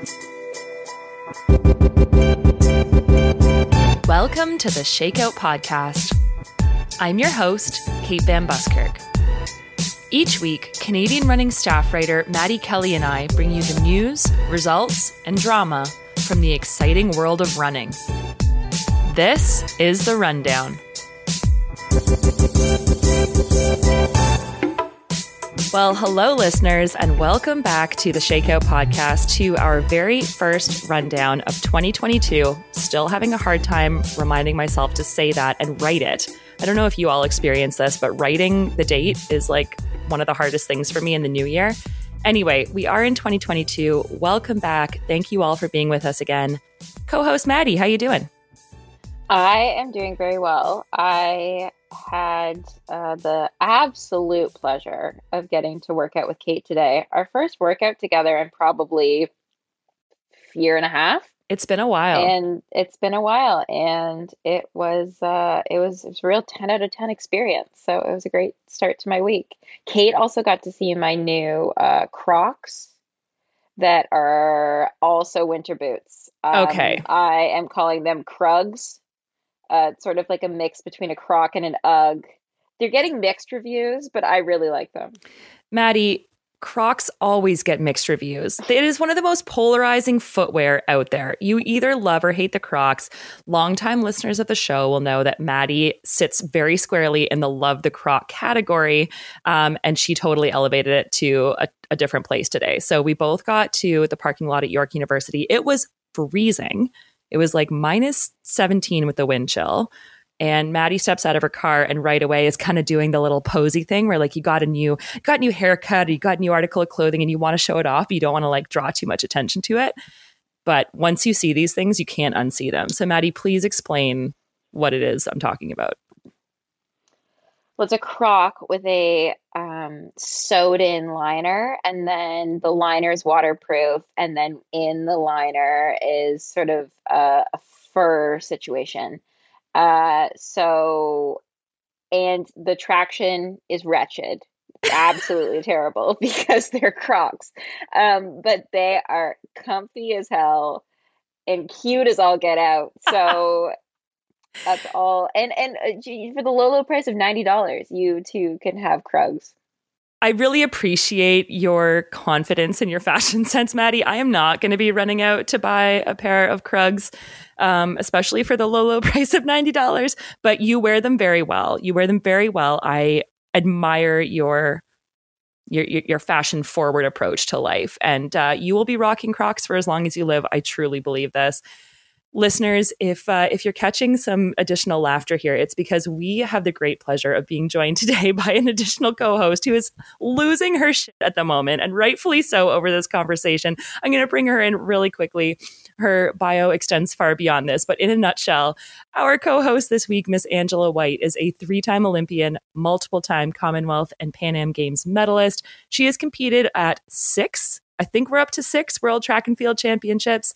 Welcome to the Shakeout Podcast. I'm your host, Kate Van Buskirk. Each week, Canadian running staff writer Maddie Kelly and I bring you the news, results, and drama from the exciting world of running. This is The Rundown. Well, hello, listeners, and welcome back to the Shakeout Podcast, to our very first rundown of 2022. Still having a hard time reminding myself to say that and write it. I don't know if you all experience this, but writing the date is like one of the hardest things for me in the new year. Anyway, we are in 2022. Welcome back. Thank you all for being with us again. Co-host Maddie, how you doing? I am doing very well. I had the absolute pleasure of getting to work out with Kate today. Our first workout together in probably a year and a half. It's been a while. And it was a real 10 out of 10 experience. So it was a great start to my week. Kate also got to see my new Crocs that are also winter boots. Okay. I am calling them Krugs. It's sort of like a mix between a Croc and an Ugg. They're getting mixed reviews, but I really like them. Maddie, Crocs always get mixed reviews. It is one of the most polarizing footwear out there. You either love or hate the Crocs. Longtime listeners of the show will know that Maddie sits very squarely in the love the Croc category, and she totally elevated it to a different place today. So we both got to the parking lot at York University. It was freezing. It was like minus 17 with the wind chill. And Maddie steps out of her car and right away is kind of doing the little posy thing where like you got a new haircut, or you got a new article of clothing and you want to show it off. You don't want to like draw too much attention to it. But once you see these things, you can't unsee them. So Maddie, please explain what it is I'm talking about. Well, it's a Croc with a sewed-in liner, and then the liner is waterproof, and then in the liner is sort of a fur situation. And the traction is wretched, absolutely terrible because they're Crocs. But they are comfy as hell and cute as all get out. So that's all. And for the low price of $90, you too can have Krugs. I really appreciate your confidence in your fashion sense, Maddie. I am not going to be running out to buy a pair of Krugs, especially for the low price of $90. But you wear them very well. I admire your fashion forward approach to life, and you will be rocking Crocs for as long as you live. I truly believe this. Listeners, if you're catching some additional laughter here, it's because we have the great pleasure of being joined today by an additional co-host who is losing her shit at the moment, and rightfully so, over this conversation. I'm going to bring her in really quickly. Her bio extends far beyond this, but in a nutshell, our co-host this week, Miss Angela White, is a 3-time Olympian, multiple-time Commonwealth and Pan Am Games medalist. She has competed at 6 World Track and Field Championships.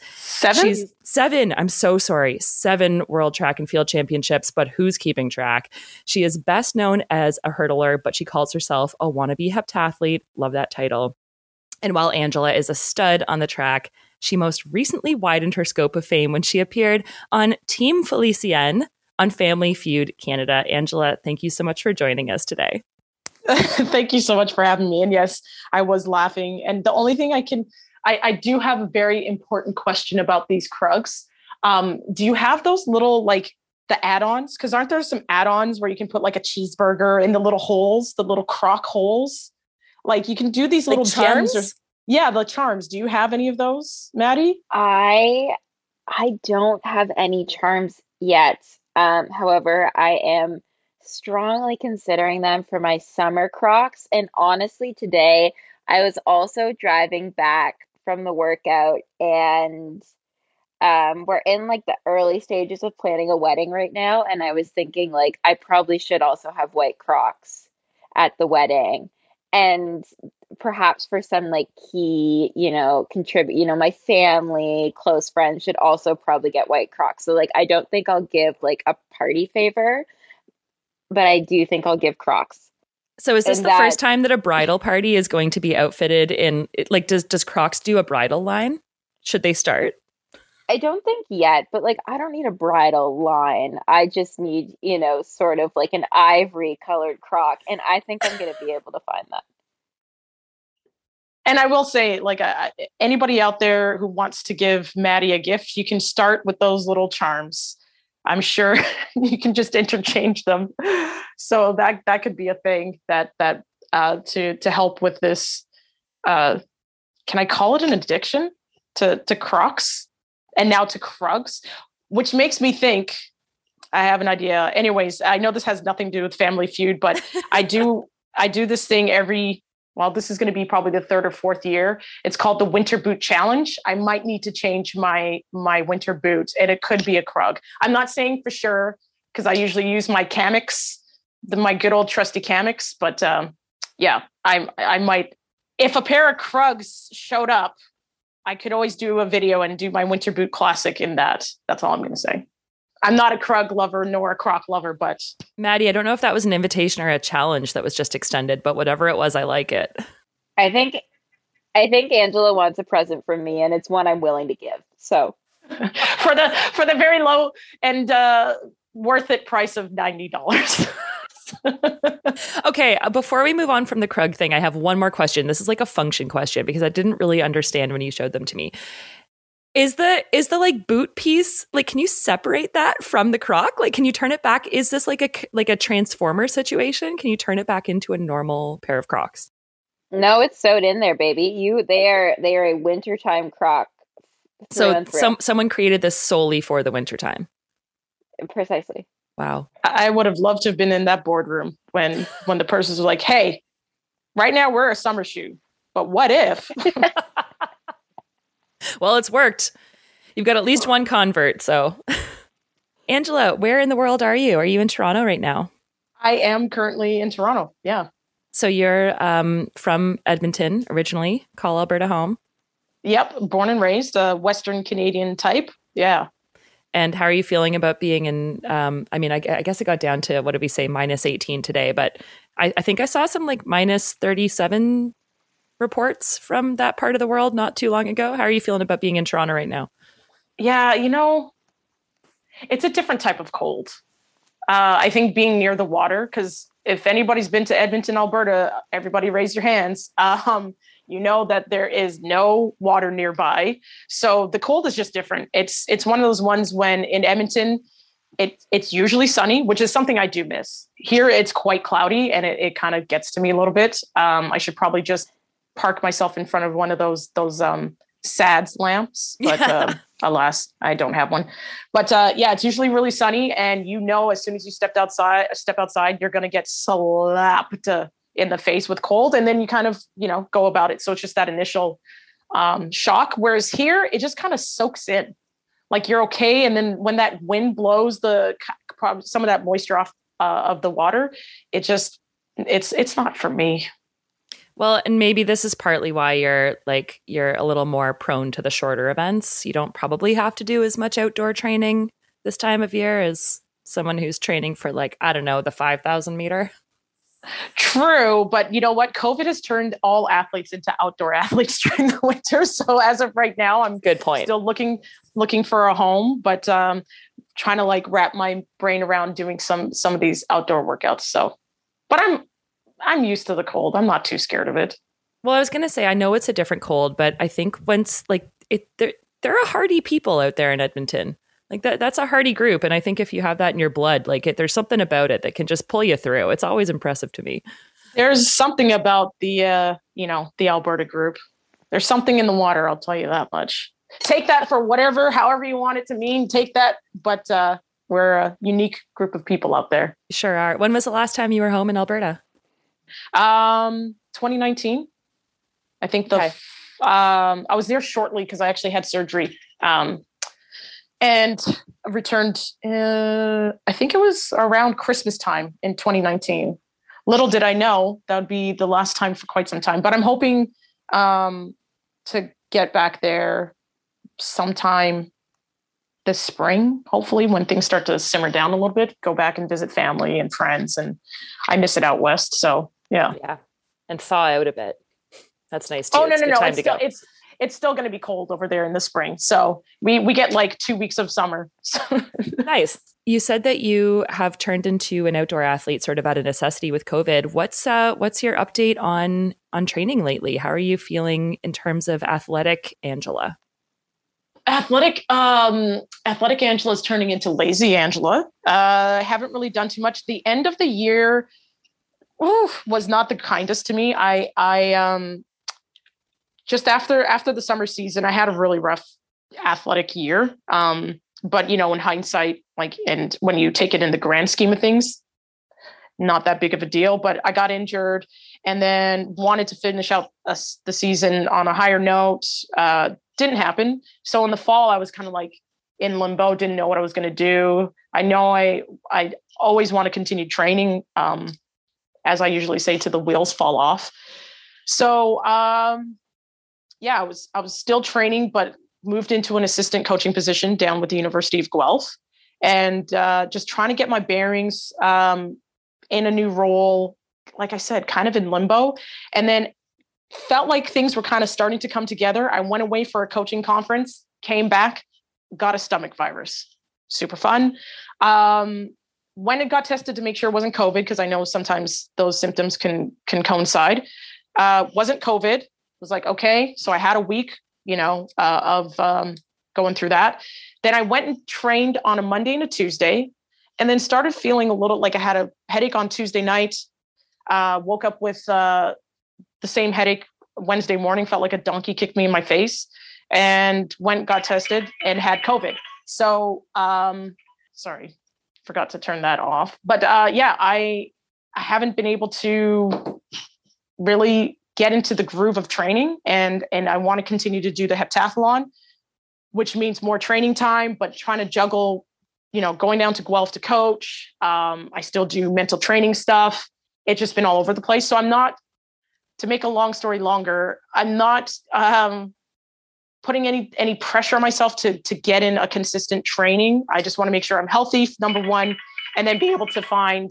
7? I'm so sorry. 7 World Track and Field Championships, but who's keeping track? She is best known as a hurdler, but she calls herself a wannabe heptathlete. Love that title. And while Angela is a stud on the track, she most recently widened her scope of fame when she appeared on Team Felicienne on Family Feud Canada. Angela, thank you so much for joining us today. Thank you so much for having me. And yes, I was laughing. And the only thing I do have a very important question about these Krugs. Do you have those little, like the add-ons? Because aren't there some add-ons where you can put like a cheeseburger in the little holes, the little Croc holes? Like you can do these little charms? gems. The charms. Do you have any of those, Maddie? I don't have any charms yet. However, I am strongly considering them for my summer Crocs. And honestly, today I was also driving back from the workout, and we're in like the early stages of planning a wedding right now. And I was thinking like, I probably should also have white Crocs at the wedding. And perhaps for some like key, my family, close friends should also probably get white Crocs. So like, I don't think I'll give like a party favor, but I do think I'll give Crocs. So is this the first time that a bridal party is going to be outfitted in, like, does Crocs do a bridal line? Should they start? I don't think yet, but like I don't need a bridal line. I just need, sort of like an ivory colored croc, and I think I'm going to be able to find that. And I will say, like, anybody out there who wants to give Maddie a gift, you can start with those little charms. I'm sure you can just interchange them. So that could be a thing that to help with this. Can I call it an addiction to Crocs and now to Krugs, which makes me think I have an idea. Anyways, I know this has nothing to do with Family Feud, but I do this thing this is going to be probably the third or fourth year. It's called the Winter Boot Challenge. I might need to change my winter boot, and it could be a Krug. I'm not saying for sure because I usually use my Kamix, my good old trusty Kamix. But I might. If a pair of Krugs showed up, I could always do a video and do my winter boot classic in that. That's all I'm going to say. I'm not a Krug lover nor a Croc lover, but Maddie, I don't know if that was an invitation or a challenge that was just extended, but whatever it was, I like it. I think Angela wants a present from me, and it's one I'm willing to give. So for the very low and worth it price of $90. Okay, before we move on from the Krug thing, I have one more question. This is like a function question because I didn't really understand when you showed them to me. Is the like boot piece, like, can you separate that from the Croc? Like, can you turn it back? Is this like a transformer situation? Can you turn it back into a normal pair of Crocs? No, it's sewed in there, baby. They are a wintertime Croc. So someone created this solely for the wintertime. Precisely. Wow. I would have loved to have been in that boardroom when the persons were like, hey, right now we're a summer shoe, but what if? Well, it's worked. You've got at least one convert. So, Angela, where in the world are you? Are you in Toronto right now? I am currently in Toronto. Yeah. So you're from Edmonton originally, call Alberta home. Yep. Born and raised, Western Canadian type. Yeah. And how are you feeling about being in, I guess it got down to, what did we say, minus 18 today, but I think I saw some like minus 37 reports from that part of the world not too long ago. How are you feeling about being in Toronto right now? Yeah, it's a different type of cold. I think being near the water, because if anybody's been to Edmonton, Alberta, everybody raise your hands. You know that there is no water nearby. So the cold is just different. It's one of those ones when in Edmonton, it's usually sunny, which is something I do miss. Here, it's quite cloudy and it kind of gets to me a little bit. I should probably just park myself in front of one of those SADS lamps, but alas, I don't have one. But it's usually really sunny, and as soon as you step outside, you're going to get slapped in the face with cold, and then you kind of go about it. So it's just that initial shock. Whereas here, it just kind of soaks in, like you're okay, and then when that wind blows some of that moisture off of the water, it's not for me. Well, and maybe this is partly why you're a little more prone to the shorter events. You don't probably have to do as much outdoor training this time of year as someone who's training for the 5,000 meter. True. But you know what? COVID has turned all athletes into outdoor athletes during the winter. So as of right now, I'm good point. Still looking for a home, but trying to wrap my brain around doing some of these outdoor workouts. So, but I'm used to the cold. I'm not too scared of it. Well, I was going to say, I know it's a different cold, but I think once there are hardy people out there in Edmonton. That's a hardy group. And I think if you have that in your blood, there's something about it that can just pull you through. It's always impressive to me. There's something about the Alberta group. There's something in the water. I'll tell you that much. Take that for however you want it to mean, take that. But we're a unique group of people out there. Sure are. When was the last time you were home in Alberta? 2019. I think I was there shortly because I actually had surgery. And returned, I think it was around Christmas time in 2019. Little did I know that would be the last time for quite some time. But I'm hoping to get back there sometime this spring, hopefully, when things start to simmer down a little bit, go back and visit family and friends. And I miss it out west. So, yeah. Yeah. And thaw out a bit. That's nice too. Oh, no. it's still going to be cold over there in the spring. So we get like 2 weeks of summer. Nice. You said that you have turned into an outdoor athlete sort of out of necessity with COVID. What's your update on training lately? How are you feeling in terms of athletic Angela? Athletic Angela is turning into lazy Angela. I haven't really done too much. The end of the year was not the kindest to me. I just after the summer season, I had a really rough athletic year. But in hindsight, and when you take it in the grand scheme of things, not that big of a deal. But I got injured and then wanted to finish out the season on a higher note. Didn't happen. So in the fall, I was kind of like in limbo, didn't know what I was going to do. I know I always want to continue training, as I usually say, till the wheels fall off. So I was still training, but moved into an assistant coaching position down with the University of Guelph, and just trying to get my bearings in a new role. Like I said, kind of in limbo, and then felt like things were kind of starting to come together. I went away for a coaching conference, came back, got a stomach virus. Super fun. When it got tested to make sure it wasn't COVID, because I know sometimes those symptoms can coincide. Wasn't COVID. Was like, okay. So I had a week, of going through that. Then I went and trained on a Monday and a Tuesday, and then started feeling a little like I had a headache on Tuesday night. Woke up with the same headache Wednesday morning, felt like a donkey kicked me in my face, and got tested and had COVID. So, sorry, forgot to turn that off. But I haven't been able to really get into the groove of training, and I want to continue to do the heptathlon, which means more training time, but trying to juggle, going down to Guelph to coach. I still do mental training stuff. It's just been all over the place. So I'm not, to make a long story longer, I'm not putting any pressure on myself to get in a consistent training. I just want to make sure I'm healthy, number one, and then be able to find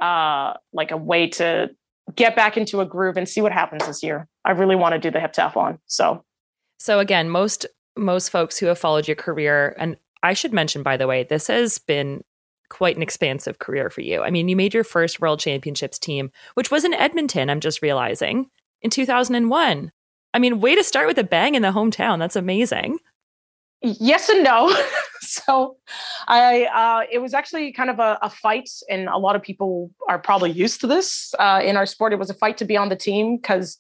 like a way to get back into a groove and see what happens this year. I really want to do the heptathlon. So again, most folks who have followed your career, and I should mention, by the way, this has been quite an expansive career for you. I mean, you made your first World Championships team, which was in Edmonton, I'm just realizing, in 2001. I mean, way to start with a bang in the hometown. That's amazing. Yes and no. So it was actually kind of a fight, and a lot of people are probably used to this in our sport. It was a fight to be on the team because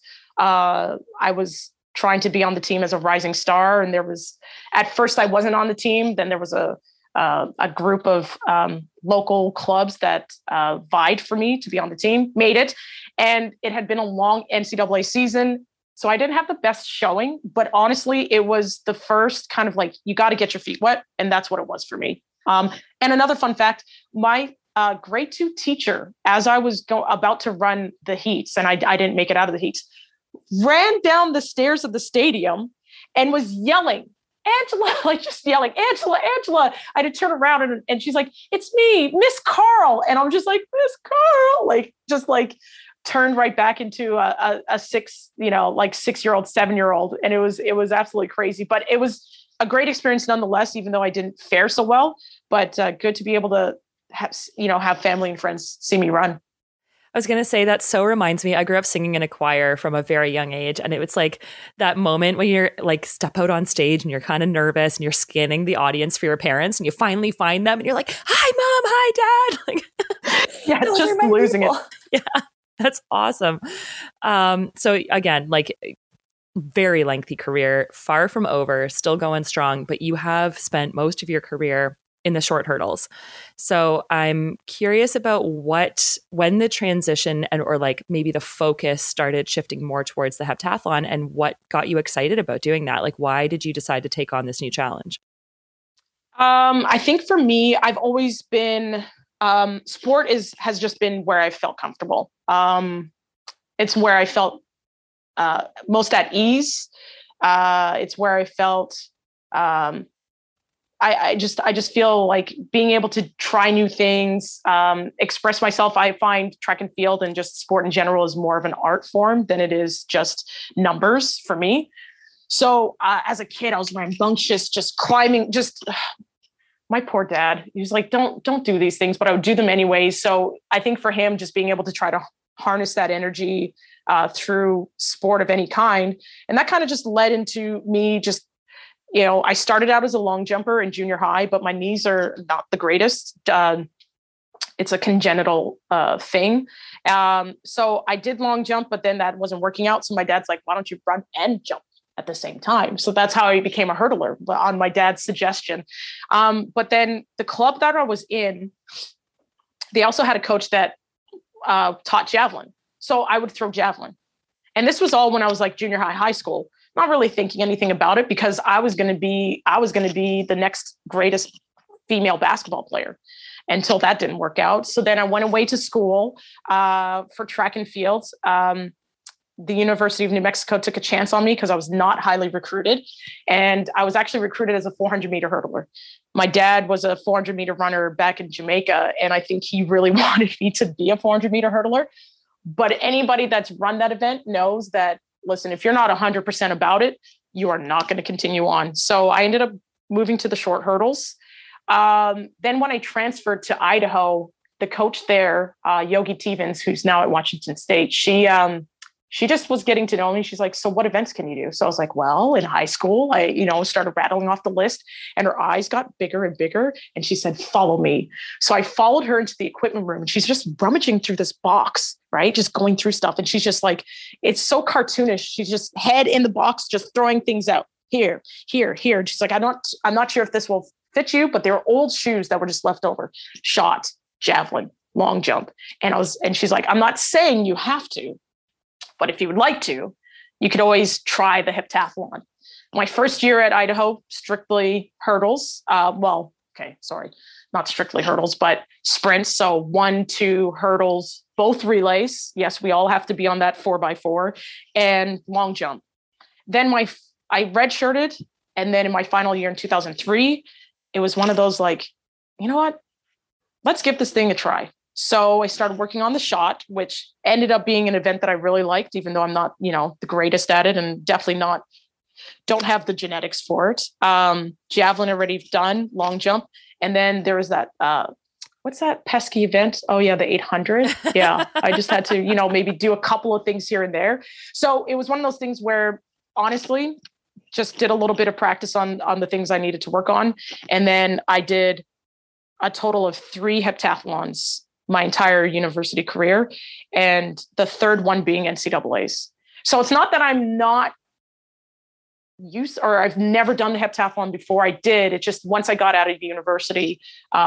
I was trying to be on the team as a rising star. And at first I wasn't on the team. Then there was a group of local clubs that vied for me to be on the team, made it. And it had been a long NCAA season. So I didn't have the best showing, but honestly, it was the first kind of like, you got to get your feet wet. And that's what it was for me. And another fun fact, my grade 2 teacher, as I was about to run the heats, and I didn't make it out of the heats, ran down the stairs of the stadium and was yelling, Angela, like just yelling, Angela, Angela. I had to turn around and she's like, it's me, Miss Carl. And I'm just like, Miss Carl, like, just like turned right back into a 6-year-old, 7-year-old. And it was absolutely crazy, but it was a great experience nonetheless, even though I didn't fare so well, but good to be able to have family and friends see me run. I was going to say, that so reminds me, I grew up singing in a choir from a very young age. And it was like that moment when you're like step out on stage and you're kind of nervous and you're scanning the audience for your parents and you finally find them and you're like, hi, Mom, hi, Dad. Like, yeah, just losing people. It. Yeah, that's awesome. So again, like very lengthy career, far from over, still going strong, but you have spent most of your career in the short hurdles. So I'm curious about when the transition or like maybe the focus started shifting more towards the heptathlon, and what got you excited about doing that? Like, why did you decide to take on this new challenge? I think for me, I've always been, sport has just been where I felt comfortable. It's where I felt most at ease. It's where I felt, I just feel like being able to try new things, express myself. I find track and field and just sport in general is more of an art form than it is just numbers for me. So as a kid, I was rambunctious, just climbing, my poor dad. He was like, don't do these things, but I would do them anyway. So I think for him, just being able to try to harness that energy through sport of any kind. And that kind of just led into me just, I started out as a long jumper in junior high, but my knees are not the greatest. It's a congenital thing. So I did long jump, but then that wasn't working out. So my dad's like, why don't you run and jump at the same time? So that's how I became a hurdler on my dad's suggestion. But then the club that I was in, they also had a coach that taught javelin. So I would throw javelin. And this was all when I was like junior high school, not really thinking anything about it because I was going to be the next greatest female basketball player until that didn't work out. So then I went away to school for track and field. The University of New Mexico took a chance on me because I was not highly recruited. And I was actually recruited as a 400-meter hurdler. My dad was a 400-meter runner back in Jamaica, and I think he really wanted me to be a 400-meter hurdler. But anybody that's run that event knows that, listen, if you're not 100% about it, you are not going to continue on. So I ended up moving to the short hurdles. Then when I transferred to Idaho, the coach there, Yogi Stevens, who's now at Washington State, she just was getting to know me. She's like, so what events can you do? So I was like, well, in high school, I, started rattling off the list and her eyes got bigger and bigger. And she said, follow me. So I followed her into the equipment room and she's just rummaging through this box, right? Just going through stuff. And she's just like, it's so cartoonish. She's just head in the box, just throwing things out here. She's like, I'm not sure if this will fit you, but they were old shoes that were just left over. Shot, javelin, long jump. And she's like, I'm not saying you have to, but if you would like to, you could always try the heptathlon. My first year at Idaho, strictly hurdles. Not strictly hurdles, but sprints. So 1, 2 hurdles, both relays. Yes, we all have to be on that 4x4 and long jump. Then I redshirted. And then in my final year in 2003, it was one of those like, you know what? Let's give this thing a try. So I started working on the shot, which ended up being an event that I really liked, even though I'm not, the greatest at it and definitely don't have the genetics for it. Javelin already done, long jump. And then there was that, what's that pesky event? Oh yeah, the 800. Yeah. I just had to, maybe do a couple of things here and there. So it was one of those things where honestly, just did a little bit of practice on the things I needed to work on. And then I did a total of 3 heptathlons my entire university career, and the third one being NCAAs. So it's not that I'm not used or I've never done the heptathlon before. I did. It just once I got out of the university,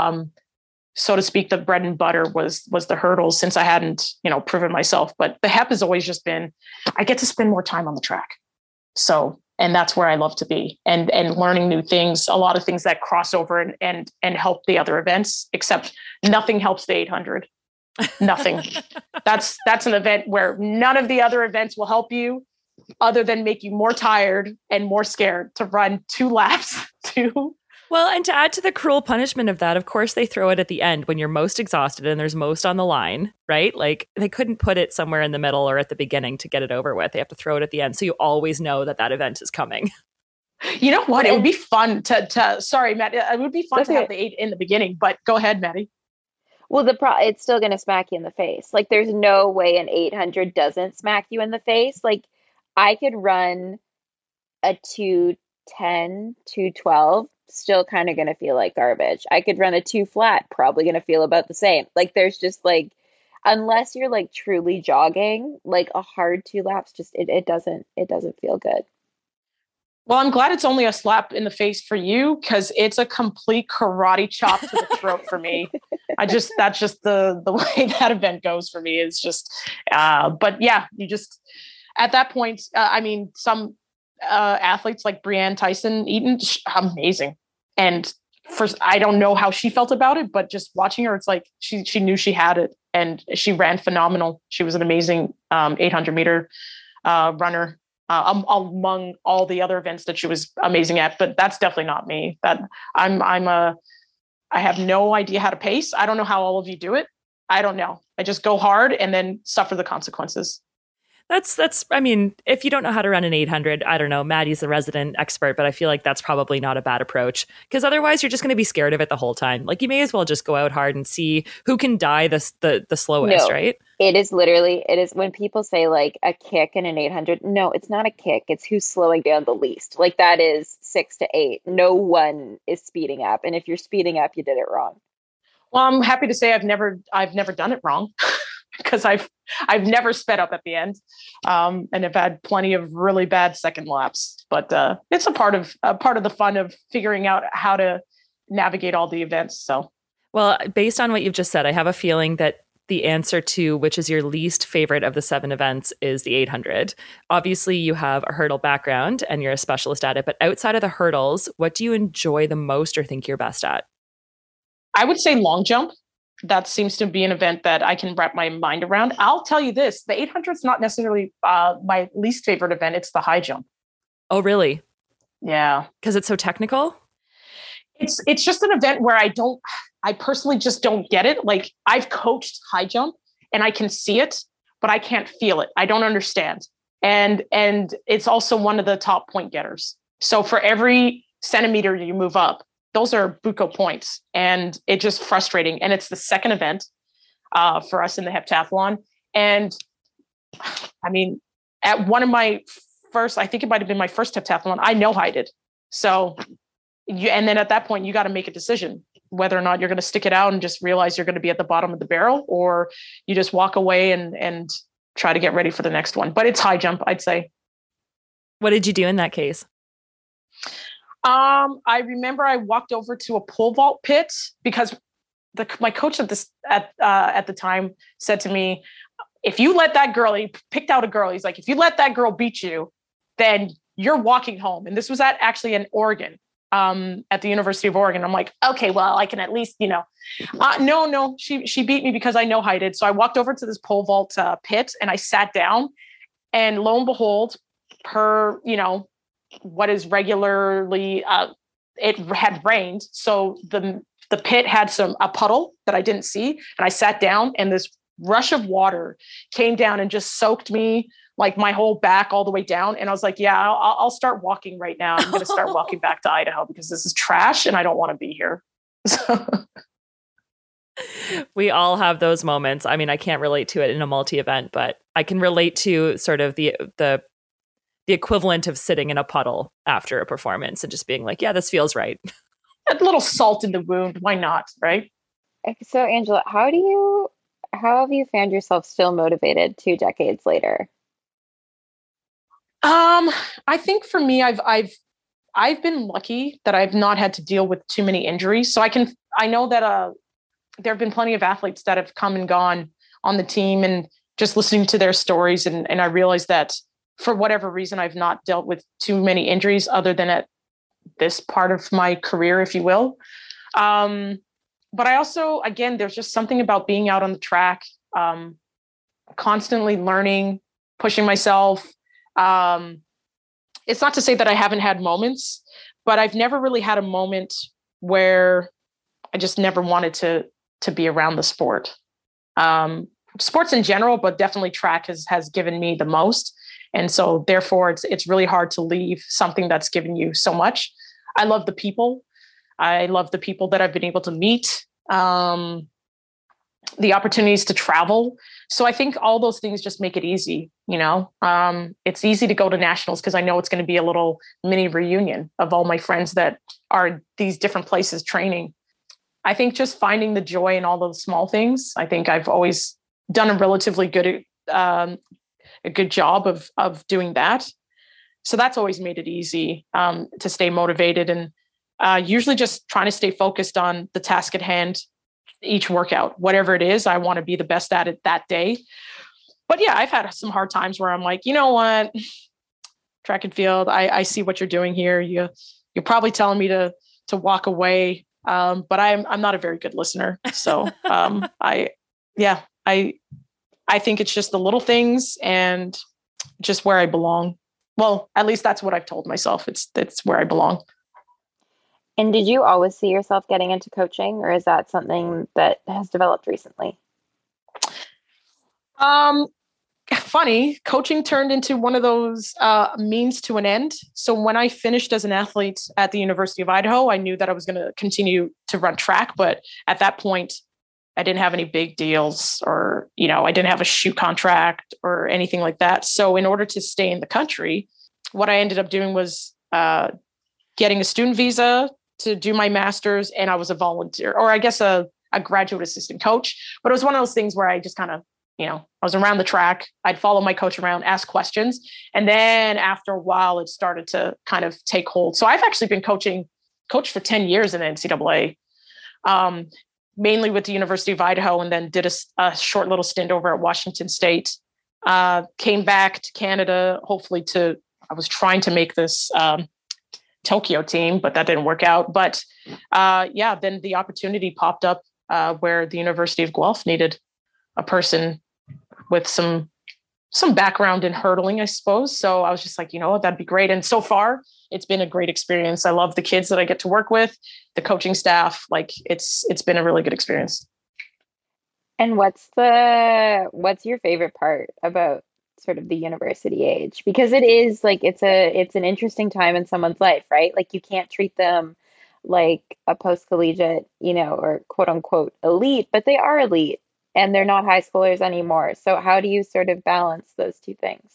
so to speak, the bread and butter was the hurdles since I hadn't, proven myself. But the hep has always just been, I get to spend more time on the track. So, and that's where I love to be and learning new things, a lot of things that cross over and help the other events, except nothing helps the 800. Nothing. That's an event where none of the other events will help you other than make you more tired and more scared to run 2 laps to. Well, and to add to the cruel punishment of that, of course, they throw it at the end when you're most exhausted and there's most on the line, right? Like they couldn't put it somewhere in the middle or at the beginning to get it over with. They have to throw it at the end. So you always know that event is coming. You know what? It would be fun to sorry, Matt. It would be fun to have the 8 in the beginning, but go ahead, Maddie. Well, it's still going to smack you in the face. Like there's no way an 800 doesn't smack you in the face. Like I could run a 210, 212. Still kind of going to feel like garbage. I could run a 2 flat, probably going to feel about the same. Like there's just like, unless you're like truly jogging, like a hard 2 laps, just it doesn't feel good. Well, I'm glad it's only a slap in the face for you because it's a complete karate chop to the throat for me. That's just the way that event goes for me. It's just, but yeah, you just at that point. Some athletes like Breanne Tyson-Eaton, amazing. And first, I don't know how she felt about it, but just watching her, it's like she knew she had it and she ran phenomenal. She was an amazing 800-meter runner among all the other events that she was amazing at. But that's definitely not me. That I have no idea how to pace. I don't know how all of you do it. I don't know. I just go hard and then suffer the consequences. I mean, if you don't know how to run an 800, I don't know, Maddie's the resident expert, but I feel like that's probably not a bad approach, because otherwise you're just going to be scared of it the whole time. Like, you may as well just go out hard and see who can die the slowest, No, right? it is literally, it is when people say like a kick in an 800, no, it's not a kick. It's who's slowing down the least. Like that is 6 to 8. No one is speeding up. And if you're speeding up, you did it wrong. Well, I'm happy to say I've never done it wrong because I've never sped up at the end, and have had plenty of really bad second laps. But it's a part of the fun of figuring out how to navigate all the events. So, well, based on what you've just said, I have a feeling that the answer to which is your least favorite of the 7 events is the 800. Obviously, you have a hurdle background and you're a specialist at it. But outside of the hurdles, what do you enjoy the most or think you're best at? I would say long jump. That seems to be an event that I can wrap my mind around. I'll tell you this, the 800 is not necessarily my least favorite event. It's the high jump. Oh, really? Yeah. Because it's so technical? It's just an event where I personally just don't get it. Like, I've coached high jump and I can see it, but I can't feel it. I don't understand. And it's also one of the top point getters. So for every centimeter you move up, those are Buco points, and it's just frustrating. And it's the second event for us in the heptathlon. And I mean, at one of my first, I think it might've been my first heptathlon, I no-heighted. So and then at that point, you got to make a decision whether or not you're going to stick it out and just realize you're going to be at the bottom of the barrel, or you just walk away and try to get ready for the next one. But it's high jump, I'd say. What did you do in that case? I remember I walked over to a pole vault pit because my coach at the time said to me, if you let that girl, he picked out a girl. He's like, if you let that girl beat you, then you're walking home. And this was actually in Oregon, at the University of Oregon. I'm like, okay, well, I can at least, no, she beat me because I no-heighted. So I walked over to this pole vault pit and I sat down, and lo and behold, her, what is regularly, it had rained. So the pit had a puddle that I didn't see. And I sat down, and this rush of water came down and just soaked me, like my whole back all the way down. And I was like, yeah, I'll start walking right now. I'm going to start walking back to Idaho because this is trash and I don't want to be here. So. We all have those moments. I mean, I can't relate to it in a multi-event, but I can relate to sort of the equivalent of sitting in a puddle after a performance and just being like, yeah, this feels right. A little salt in the wound. Why not? Right. So Angela, how have you found yourself still motivated 2 decades later? I think for me, I've been lucky that I've not had to deal with too many injuries. So I know that, there have been plenty of athletes that have come and gone on the team, and just listening to their stories. And I realized that for whatever reason, I've not dealt with too many injuries other than at this part of my career, if you will. But I also, again, there's just something about being out on the track, constantly learning, pushing myself. It's not to say that I haven't had moments, but I've never really had a moment where I just never wanted to be around the sport. Sports in general, but definitely track has given me the most. And so therefore it's really hard to leave something that's given you so much. I love the people. I love the people that I've been able to meet, the opportunities to travel. So I think all those things just make it easy. It's easy to go to nationals because I know it's going to be a little mini reunion of all my friends that are in these different places training. I think just finding the joy in all those small things. I think I've always done a relatively good job of doing that. So that's always made it easy to stay motivated, and usually just trying to stay focused on the task at hand, each workout, whatever it is, I want to be the best at it that day. But yeah, I've had some hard times where I'm like, you know what, track and field, I see what you're doing here. You're probably telling me to walk away. But I'm not a very good listener. So I think it's just the little things and just where I belong. Well, at least that's what I've told myself. It's where I belong. And did you always see yourself getting into coaching, or is that something that has developed recently? funny, coaching turned into one of those means to an end. So when I finished as an athlete at the University of Idaho, I knew that I was going to continue to run track. But at that point, I didn't have any big deals or, I didn't have a shoe contract or anything like that. So in order to stay in the country, what I ended up doing was getting a student visa to do my master's. And I was a volunteer, or I guess a graduate assistant coach. But it was one of those things where I just kind of, I was around the track. I'd follow my coach around, ask questions. And then after a while, it started to kind of take hold. So I've actually been coached for 10 years in the NCAA, mainly with the University of Idaho, and then did a short little stint over at Washington State. Came back to Canada, I was trying to make this Tokyo team, but that didn't work out. But then the opportunity popped up where the University of Guelph needed a person with some background in hurdling, I suppose. So I was just like, that'd be great. And so far, it's been a great experience. I love the kids that I get to work with, the coaching staff. Like it's been a really good experience. And what's your favorite part about sort of the university age? Because it is like it's an interesting time in someone's life, right? Like you can't treat them like a post-collegiate, or quote unquote elite, but they are elite and they're not high schoolers anymore. So how do you sort of balance those two things?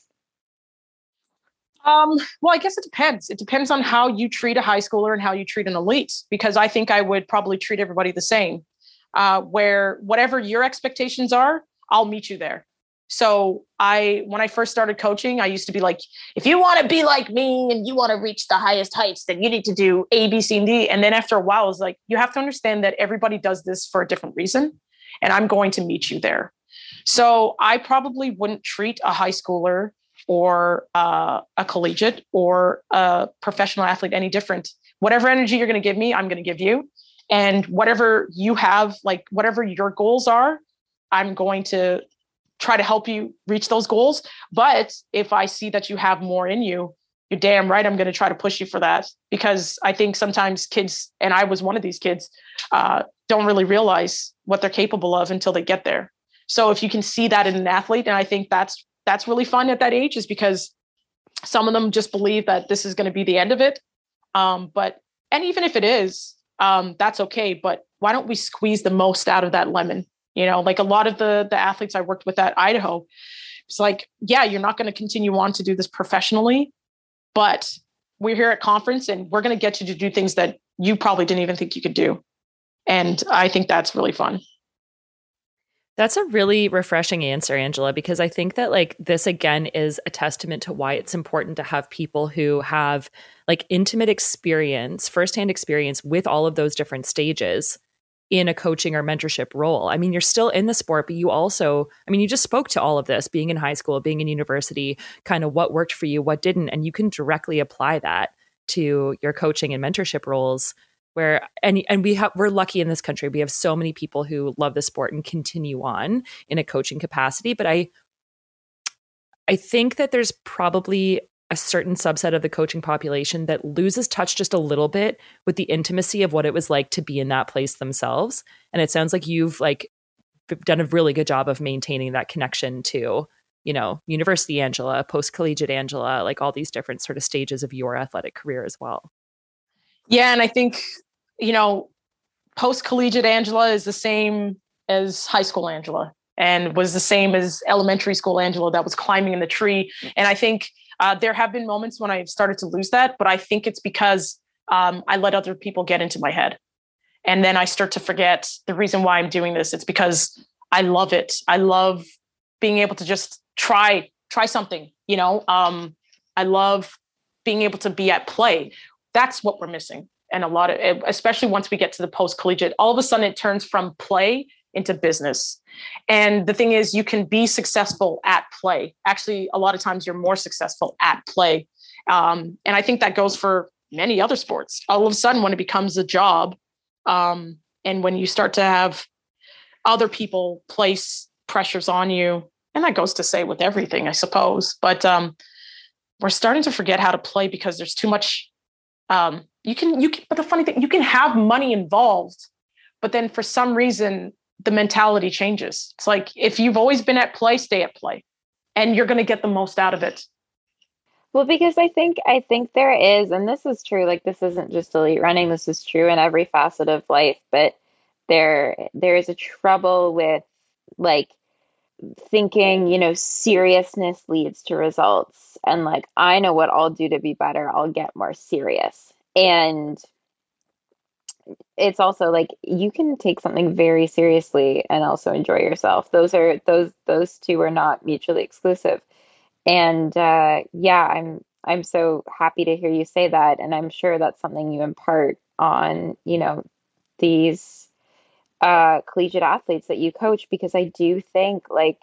Well, I guess it depends. It depends on how you treat a high schooler and how you treat an elite, because I think I would probably treat everybody the same, where whatever your expectations are, I'll meet you there. So when I first started coaching, I used to be like, if you want to be like me and you want to reach the highest heights, then you need to do A, B, C, and D. And then after a while, I was like, you have to understand that everybody does this for a different reason. And I'm going to meet you there. So I probably wouldn't treat a high schooler or a collegiate or a professional athlete any different. Whatever energy you're going to give me, I'm going to give you. And whatever you have, like whatever your goals are, I'm going to try to help you reach those goals. But if I see that you have more in you, you're damn right, I'm going to try to push you for that. Because I think sometimes kids, and I was one of these kids, don't really realize what they're capable of until they get there. So if you can see that in an athlete, and I think that's really fun at that age, is because some of them just believe that this is going to be the end of it. And even if it is, that's okay. But why don't we squeeze the most out of that lemon? Like a lot of the athletes I worked with at Idaho, it's like, yeah, you're not going to continue on to do this professionally, but we're here at conference and we're going to get you to do things that you probably didn't even think you could do. And I think that's really fun. That's a really refreshing answer, Angela, because I think that like this again is a testament to why it's important to have people who have like intimate experience, firsthand experience with all of those different stages in a coaching or mentorship role. I mean, you're still in the sport, but you also, you just spoke to all of this, being in high school, being in university, kind of what worked for you, what didn't, and you can directly apply that to your coaching and mentorship roles. We're lucky in this country. We have so many people who love the sport and continue on in a coaching capacity. But I think that there's probably a certain subset of the coaching population that loses touch just a little bit with the intimacy of what it was like to be in that place themselves. And it sounds like you've like done a really good job of maintaining that connection to, university Angela, post-collegiate Angela, like all these different sort of stages of your athletic career as well. Yeah. And I think, post-collegiate Angela is the same as high school Angela, and was the same as elementary school Angela that was climbing in the tree. And I think there have been moments when I've started to lose that, but I think it's because I let other people get into my head. And then I start to forget the reason why I'm doing this. It's because I love it. I love being able to just try something, I love being able to be at play. That's what we're missing. And a lot of, especially once we get to the post-collegiate, all of a sudden it turns from play into business. And the thing is, you can be successful at play. Actually, a lot of times you're more successful at play. And I think that goes for many other sports. All of a sudden, when it becomes a job, and when you start to have other people place pressures on you, and that goes to say with everything, I suppose, but we're starting to forget how to play because there's too much. You can, but the funny thing, you can have money involved, but then for some reason, the mentality changes. It's like, if you've always been at play, stay at play. and you're going to get the most out of it. Well, because I think there is, and this is true, like this isn't just elite running, this is true in every facet of life, but there is a trouble with like thinking, seriousness leads to results. And like, I know what I'll do to be better. I'll get more serious. And it's also like you can take something very seriously and also enjoy yourself. Those two are not mutually exclusive. And yeah, I'm so happy to hear you say that. And I'm sure that's something you impart on, these collegiate athletes that you coach, because I do think like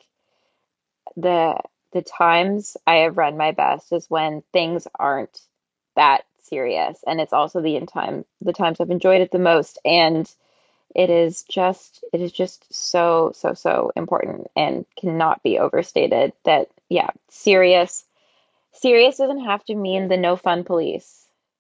the the times I have run my best is when things aren't that serious, and it's also the times I've enjoyed it the most. And it is just so so so important and cannot be overstated that yeah, serious doesn't have to mean the no fun police.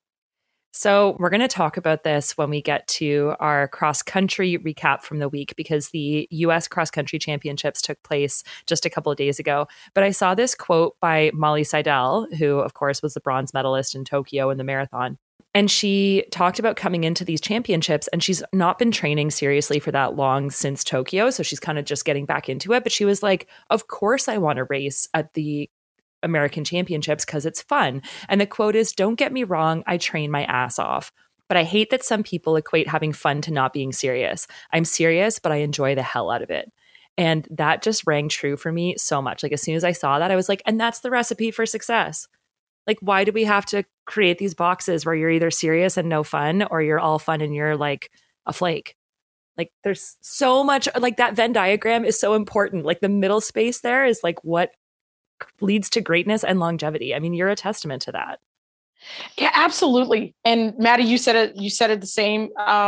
So we're going to talk about this when we get to our cross country recap from the week, because the US cross country championships took place just a couple of days ago. But I saw this quote by Molly Seidel, who of course was the bronze medalist in Tokyo in the marathon. And she talked about coming into these championships, and she's not been training seriously for that long since Tokyo. So she's kind of just getting back into it. But she was like, of course I want to race at the American Championships because it's fun. And the quote is, "Don't get me wrong, I train my ass off. But I hate that some people equate having fun to not being serious. I'm serious, but I enjoy the hell out of it." And that just rang true for me so much. Like as soon as I saw that, I was like, and that's the recipe for success. Like, why do we have to create these boxes where you're either serious and no fun, or you're all fun and you're like a flake? Like there's so much, like that Venn diagram is so important. Like the middle space there is like what leads to greatness and longevity. I mean, you're a testament to that. Yeah, absolutely. And Maddie, you said it the same.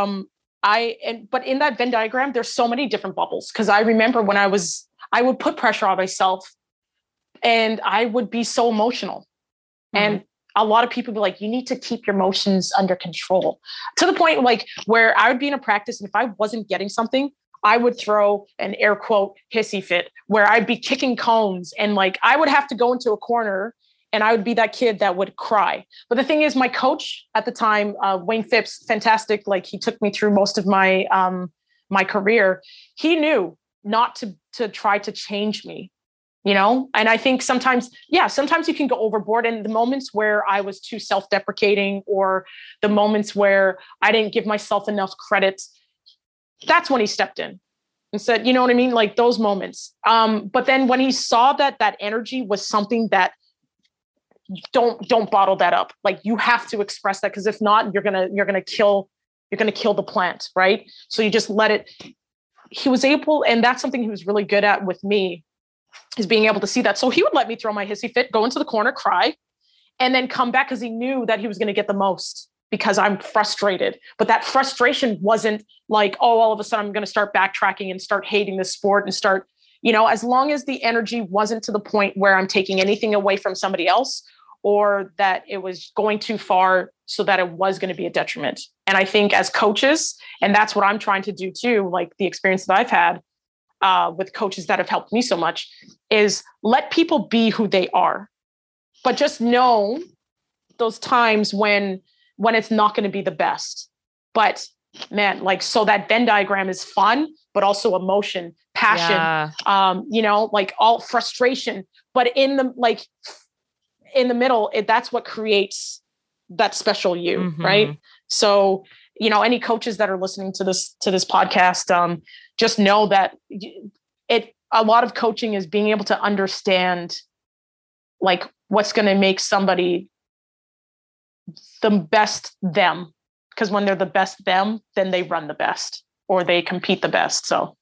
But in that Venn diagram, there's so many different bubbles. Cause I remember when I would put pressure on myself and I would be so emotional. Mm-hmm. And a lot of people be like, you need to keep your emotions under control, to the point like where I would be in a practice, and if I wasn't getting something, I would throw an air quote hissy fit where I'd be kicking cones, and like I would have to go into a corner and I would be that kid that would cry. But the thing is, my coach at the time, Wayne Phipps, fantastic. Like he took me through most of my my career. He knew not to try to change me, And I think sometimes you can go overboard. And the moments where I was too self-deprecating, or the moments where I didn't give myself enough credit, that's when he stepped in and said, you know what I mean? Like those moments. But then when he saw that energy was something that don't bottle that up. Like you have to express that, because if not, you're going to kill the plant. Right. So you just let it. He was able, and that's something he was really good at with me, is being able to see that. So he would let me throw my hissy fit, go into the corner, cry, and then come back, because he knew that he was going to get the most, because I'm frustrated. But that frustration wasn't like, oh, all of a sudden I'm going to start backtracking and start hating this sport and start, as long as the energy wasn't to the point where I'm taking anything away from somebody else, or that it was going too far so that it was going to be a detriment. And I think as coaches, and that's what I'm trying to do too, like the experience that I've had with coaches that have helped me so much, is let people be who they are, but just know those times when it's not going to be the best. But man, like, so that Venn diagram is fun, but also emotion, passion, like all frustration, but in the middle, that's what creates that special you. Mm-hmm. Right. So, any coaches that are listening to this podcast, just know that a lot of coaching is being able to understand like what's going to make somebody the best them, because when they're the best them, then they run the best, or they compete the best. So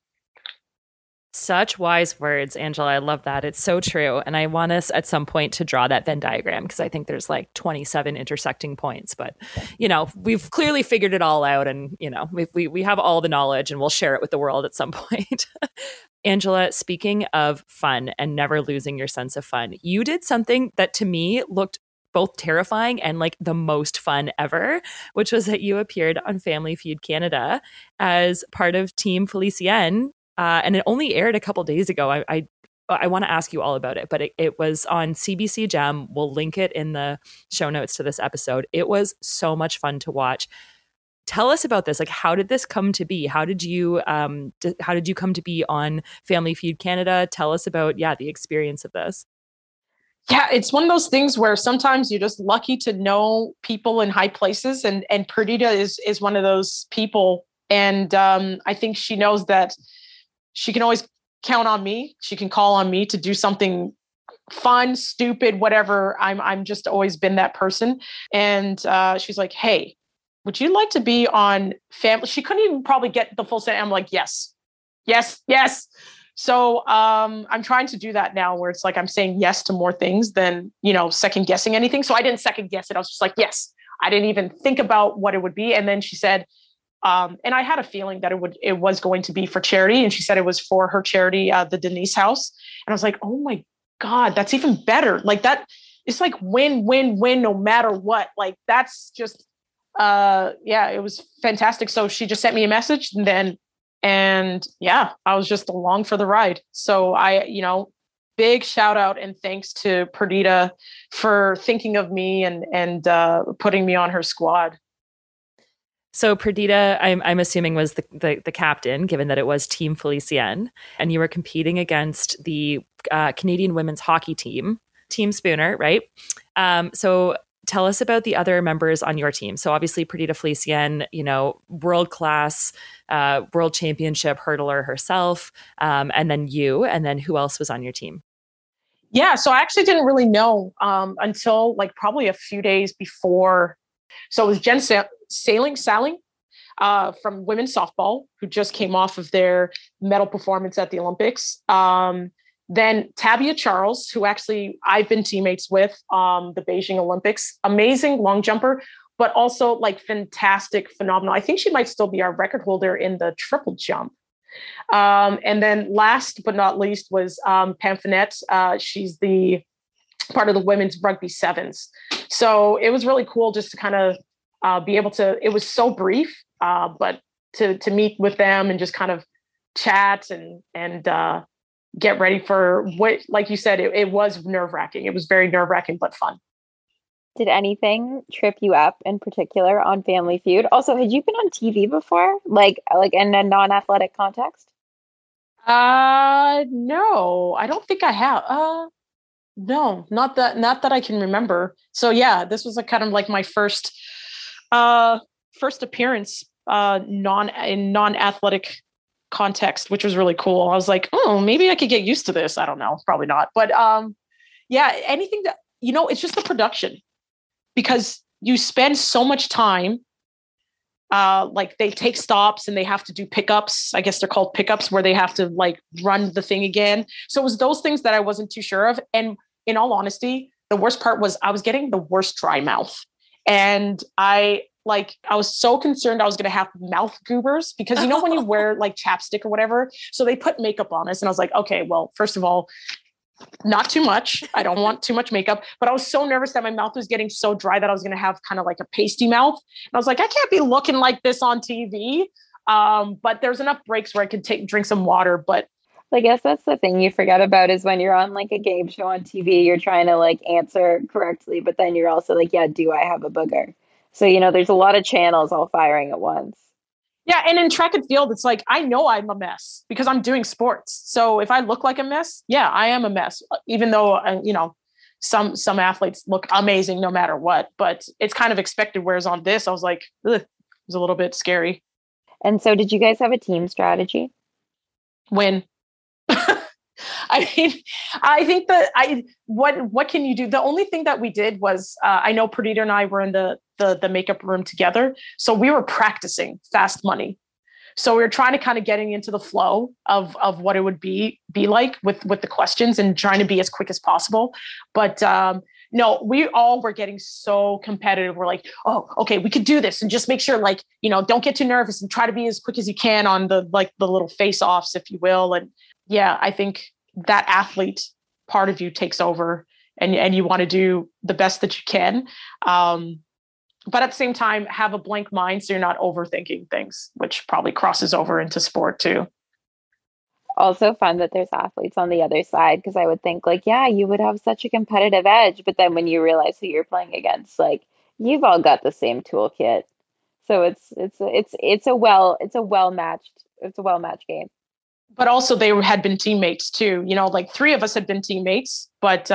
such wise words, Angela. I love that. It's so true. And I want us at some point to draw that Venn diagram, because I think there's like 27 intersecting points, but we've clearly figured it all out, and we have all the knowledge, and we'll share it with the world at some point. Angela, speaking of fun and never losing your sense of fun, you did something that to me looked both terrifying and like the most fun ever, which was that you appeared on Family Feud Canada as part of Team Felicienne. And it only aired a couple days ago. I I want to ask you all about it, but it was on CBC Gem. We'll link it in the show notes to this episode. It was so much fun to watch. Tell us about this. Like, how did this come to be? How did you come to be on Family Feud Canada? Tell us about, the experience of this. Yeah, it's one of those things where sometimes you're just lucky to know people in high places, and Perdita is one of those people. And I think she knows that she can always count on me. She can call on me to do something fun, stupid, whatever. I'm just always been that person. And she's like, "Hey, would you like to be on Family?" She couldn't even probably get the full sentence. I'm like, yes. So I'm trying to do that now, where it's like I'm saying yes to more things than, second guessing anything. So I didn't second guess it. I was just like, yes. I didn't even think about what it would be. And then she said, and I had a feeling that it was going to be for charity. And she said it was for her charity, the Denise House. And I was like, oh my God, that's even better. Like that, it's like win, win, win, no matter what. Like that's just, it was fantastic. So she just sent me a message, and I was just along for the ride. So big shout out and thanks to Perdita for thinking of me and putting me on her squad. So Perdita, I'm assuming, was the captain, given that it was Team Felicienne, and you were competing against the Canadian women's hockey team, Team Spooner, right? So tell us about the other members on your team. So obviously Perdita Felicienne, world-class world championship hurdler herself, and then you, and then who else was on your team? Yeah, so I actually didn't really know until like probably a few days before. So it was Jen Sailing from women's softball, who just came off of their medal performance at the Olympics. Then Tabia Charles, who actually I've been teammates with the Beijing Olympics, amazing long jumper, but also like fantastic, phenomenal. I think she might still be our record holder in the triple jump. And then last but not least was Pam Finette. She's the part of the women's rugby sevens. So it was really cool just to kind of be able to, it was so brief, but to meet with them and just kind of chat and get ready for what, like you said, it was nerve-wracking. It was very nerve-wracking, but fun. Did anything trip you up in particular on Family Feud? Also, had you been on TV before, like in a non-athletic context? No, I don't think I have. No, not that I can remember. So yeah, this was kind of like my first appearance non-athletic context, which was really cool. I was like, oh, maybe I could get used to this. I don't know, probably not. But anything that, it's just the production, because you spend so much time, like they take stops and they have to do pickups. I guess they're called pickups, where they have to like run the thing again. So it was those things that I wasn't too sure of. And in all honesty, the worst part was I was getting the worst dry mouth. And I was so concerned I was going to have mouth goobers, because when you wear like chapstick or whatever, so they put makeup on us. And I was like, okay, well, first of all, not too much. I don't want too much makeup, but I was so nervous that my mouth was getting so dry that I was going to have kind of like a pasty mouth. And I was like, I can't be looking like this on TV. But there's enough breaks where I could drink some water. But I guess that's the thing you forget about, is when you're on like a game show on TV, you're trying to like answer correctly, but then you're also like, yeah, do I have a booger? So, there's a lot of channels all firing at once. Yeah. And in track and field, it's like, I know I'm a mess because I'm doing sports. So if I look like a mess, yeah, I am a mess, even though, some athletes look amazing no matter what, but it's kind of expected. Whereas on this, I was like, it was a little bit scary. And so did you guys have a team strategy? When? I mean, I think that what can you do? The only thing that we did was, I know Perdita and I were in the makeup room together. So we were practicing Fast Money. So we were trying to kind of getting into the flow of what it would be like with the questions and trying to be as quick as possible. But no, we all were getting so competitive. We're like, oh, okay, we could do this, and just make sure, like, don't get too nervous and try to be as quick as you can on the little face-offs, if you will. And yeah, I think that athlete part of you takes over, and you want to do the best that you can. But at the same time, have a blank mind so you're not overthinking things, which probably crosses over into sport too. Also fun that there's athletes on the other side because I would think like, yeah, you would have such a competitive edge, but then when you realize who you're playing against, like you've all got the same toolkit. So it's a well matched game. But also they had been teammates too. You know, like three of us had been teammates, but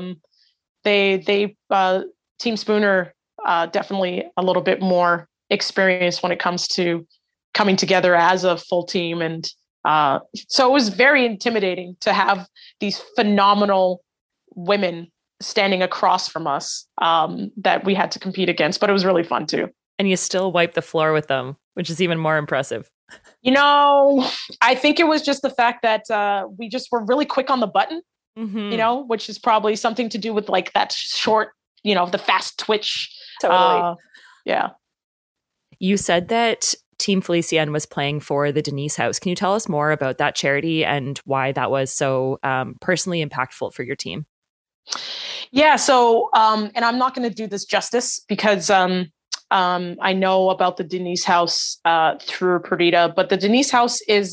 they Team Spooner definitely a little bit more experienced when it comes to coming together as a full team. And so it was very intimidating to have these phenomenal women standing across from us that we had to compete against, but it was really fun too. And you still wipe the floor with them, which is even more impressive. You know, I think it was just the fact that we just were really quick on the button, you know, which is probably something to do with like that short, you know, the fast twitch. Totally. Yeah. You said that Team Felicienne was playing for the Denise House. Can you tell us more about that charity and why that was so personally impactful for your team? Yeah. So, and I'm not going to do this justice because I know about the Denise House through Perdita, but the Denise House is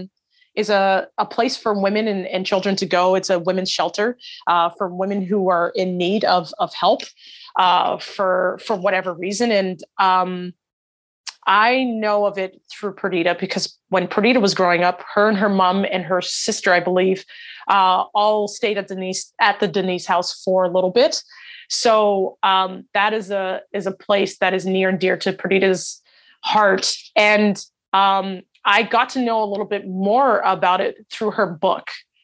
a place for women and children to go. It's a women's shelter for women who are in need of help for whatever reason. And I know of it through Perdita because when Perdita was growing up, her and her mom and her sister, I believe, all stayed at the Denise House for a little bit. So that is a place that is near and dear to Perdita's heart. And I got to know a little bit more about it through her book,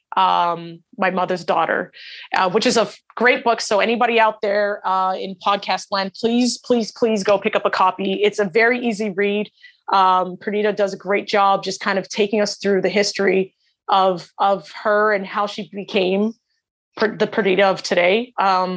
My Mother's Daughter, which is a great book. So anybody out there in podcast land, please go pick up a copy. It's a very easy read. Perdita does a great job just kind of taking us through the history of her and how she became the Perdita of today.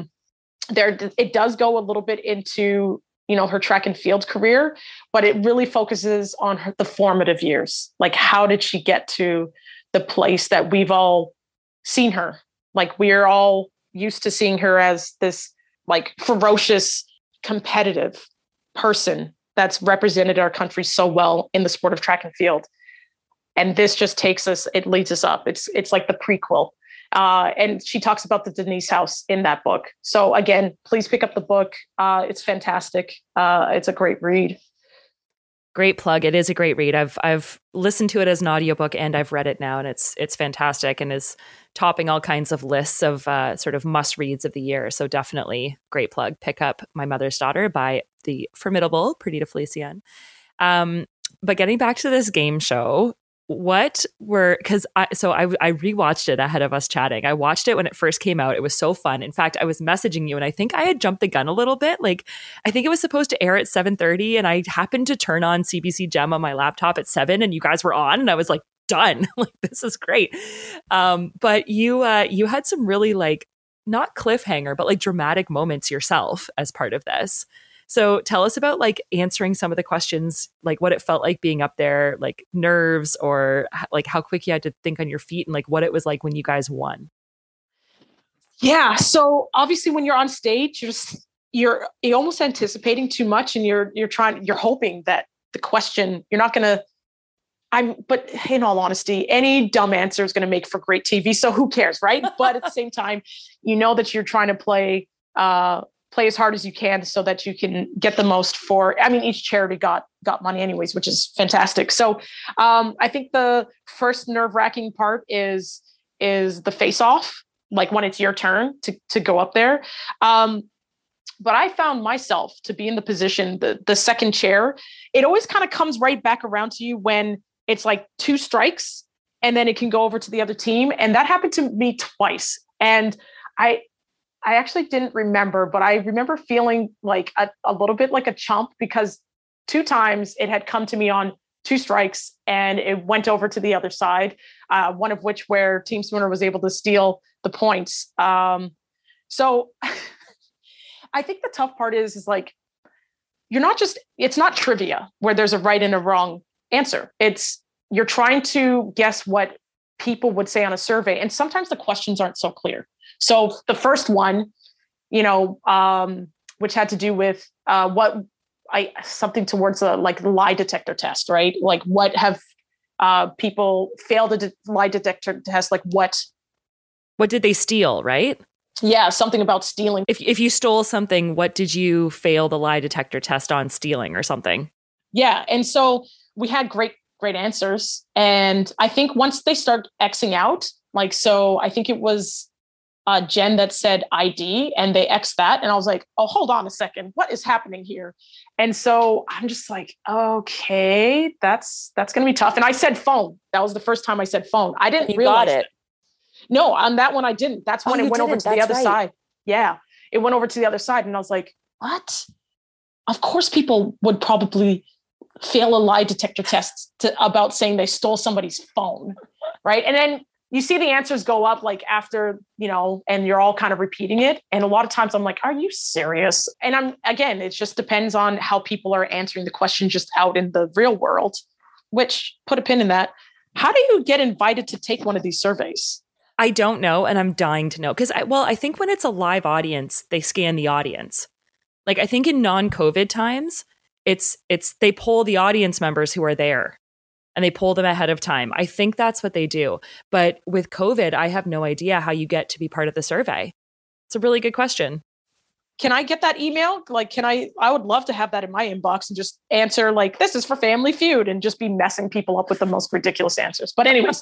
It does go a little bit into, you know, her track and field career, but it really focuses on the formative years. Like, how did she get to the place that we've all seen her? Like, we're all used to seeing her as this like ferocious, competitive person that's represented our country so well in the sport of track and field. And this just it leads us up. It's like the prequel. And she talks about the Denise House in that book. So again, please pick up the book. It's fantastic. It's a great read. Great plug. It is a great read. I've listened to it as an audiobook and I've read it now, and it's fantastic and is topping all kinds of lists of sort of must reads of the year. So definitely great plug. Pick up My Mother's Daughter by the formidable Perdita Felicienne. But getting back to this game show, because I rewatched it ahead of us chatting. I watched it when it first came out. It was so fun. In fact, I was messaging you and I think I had jumped the gun a little bit. Like, I think it was supposed to air at 7:30 and I happened to turn on CBC Gem on my laptop at 7 and you guys were on and I was like, done. Like, this is great. But you had some really like, not cliffhanger, but like dramatic moments yourself as part of this. So tell us about like answering some of the questions, like what it felt like being up there, like nerves or like how quick you had to think on your feet and like what it was like when you guys won. Yeah. So obviously when you're on stage, you're almost anticipating too much and you're hoping that the question, you're not going to, but in all honesty, any dumb answer is going to make for great TV. So who cares, right? But at the same time, you know that you're trying to play as hard as you can so that you can get the most each charity got money anyways, which is fantastic. So I think the first nerve-wracking part is the face-off, like when it's your turn to go up there. But I found myself to be in the position, the second chair, it always kind of comes right back around to you when it's like 2 strikes and then it can go over to the other team. And that happened to me twice. And I actually didn't remember, but I remember feeling like a little bit like a chump because 2 times it had come to me on 2 strikes and it went over to the other side, one of which where Team Spooner was able to steal the points. So I think the tough part is like, it's not trivia where there's a right and a wrong answer. You're trying to guess what people would say on a survey. And sometimes the questions aren't so clear. So the first one, which had to do with something towards like the lie detector test, right? Like what have people failed a lie detector test. Like what did they steal, right? Yeah, something about stealing. If you stole something, what did you fail the lie detector test on stealing or something? Yeah. And so we had great answers. And I think once they start Xing out, like, so I think it was Jen that said ID and they X'd that. And I was like, oh, hold on a second. What is happening here? And so I'm just like, okay, that's going to be tough. And I said phone. That was the first time I said phone. I didn't realize got it. No, on that one I didn't. That's when it went over to the other side. Yeah, it went over to the other side. And I was like, what? Of course people would probably fail a lie detector test about saying they stole somebody's phone, right? And then you see the answers go up like after, and you're all kind of repeating it. And a lot of times I'm like, are you serious? And it just depends on how people are answering the question just out in the real world, which put a pin in that. How do you get invited to take one of these surveys? I don't know, and I'm dying to know. Because, I think when it's a live audience, they scan the audience. Like, I think in non-COVID times, it's they poll the audience members who are there, and they poll them ahead of time. I think that's what they do. But with COVID, I have no idea how you get to be part of the survey. It's a really good question. Can I get that email? Like, I would love to have that in my inbox and just answer like, this is for Family Feud, and just be messing people up with the most ridiculous answers. But anyways,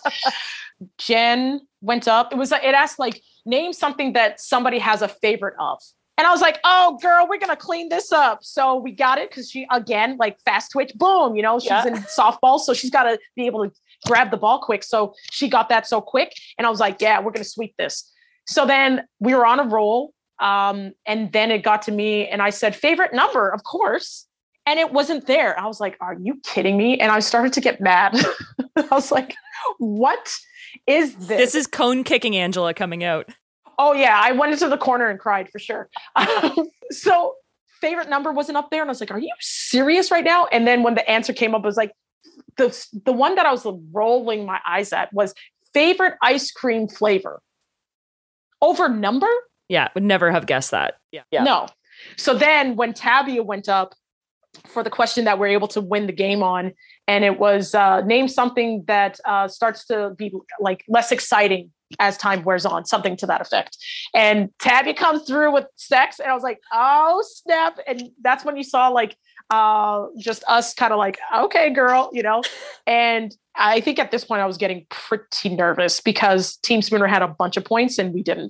Jen went up. It asked like, name something that somebody has a favorite of. And I was like, oh girl, we're going to clean this up. So we got it. Cause she, again, like fast twitch, boom, she's in softball. So she's got to be able to grab the ball quick. So she got that so quick. And I was like, yeah, we're going to sweep this. So then we were on a roll. And then it got to me and I said, favorite number, of course. And it wasn't there. I was like, are you kidding me? And I started to get mad. I was like, what is this? This is cone kicking Angela coming out. Oh yeah. I went into the corner and cried for sure. So favorite number wasn't up there. And I was like, are you serious right now? And then when the answer came up, it was like, the one that I was rolling my eyes at was favorite ice cream flavor over number. Yeah, would never have guessed that. Yeah. No. So then when Tabia went up for the question that we're able to win the game on, and it was name something that starts to be like less exciting as time wears on, something to that effect. And Tabia comes through with sex, and I was like, oh snap. And that's when you saw like just us kind of like, okay, girl, and I think at this point I was getting pretty nervous because Team Spooner had a bunch of points and we didn't.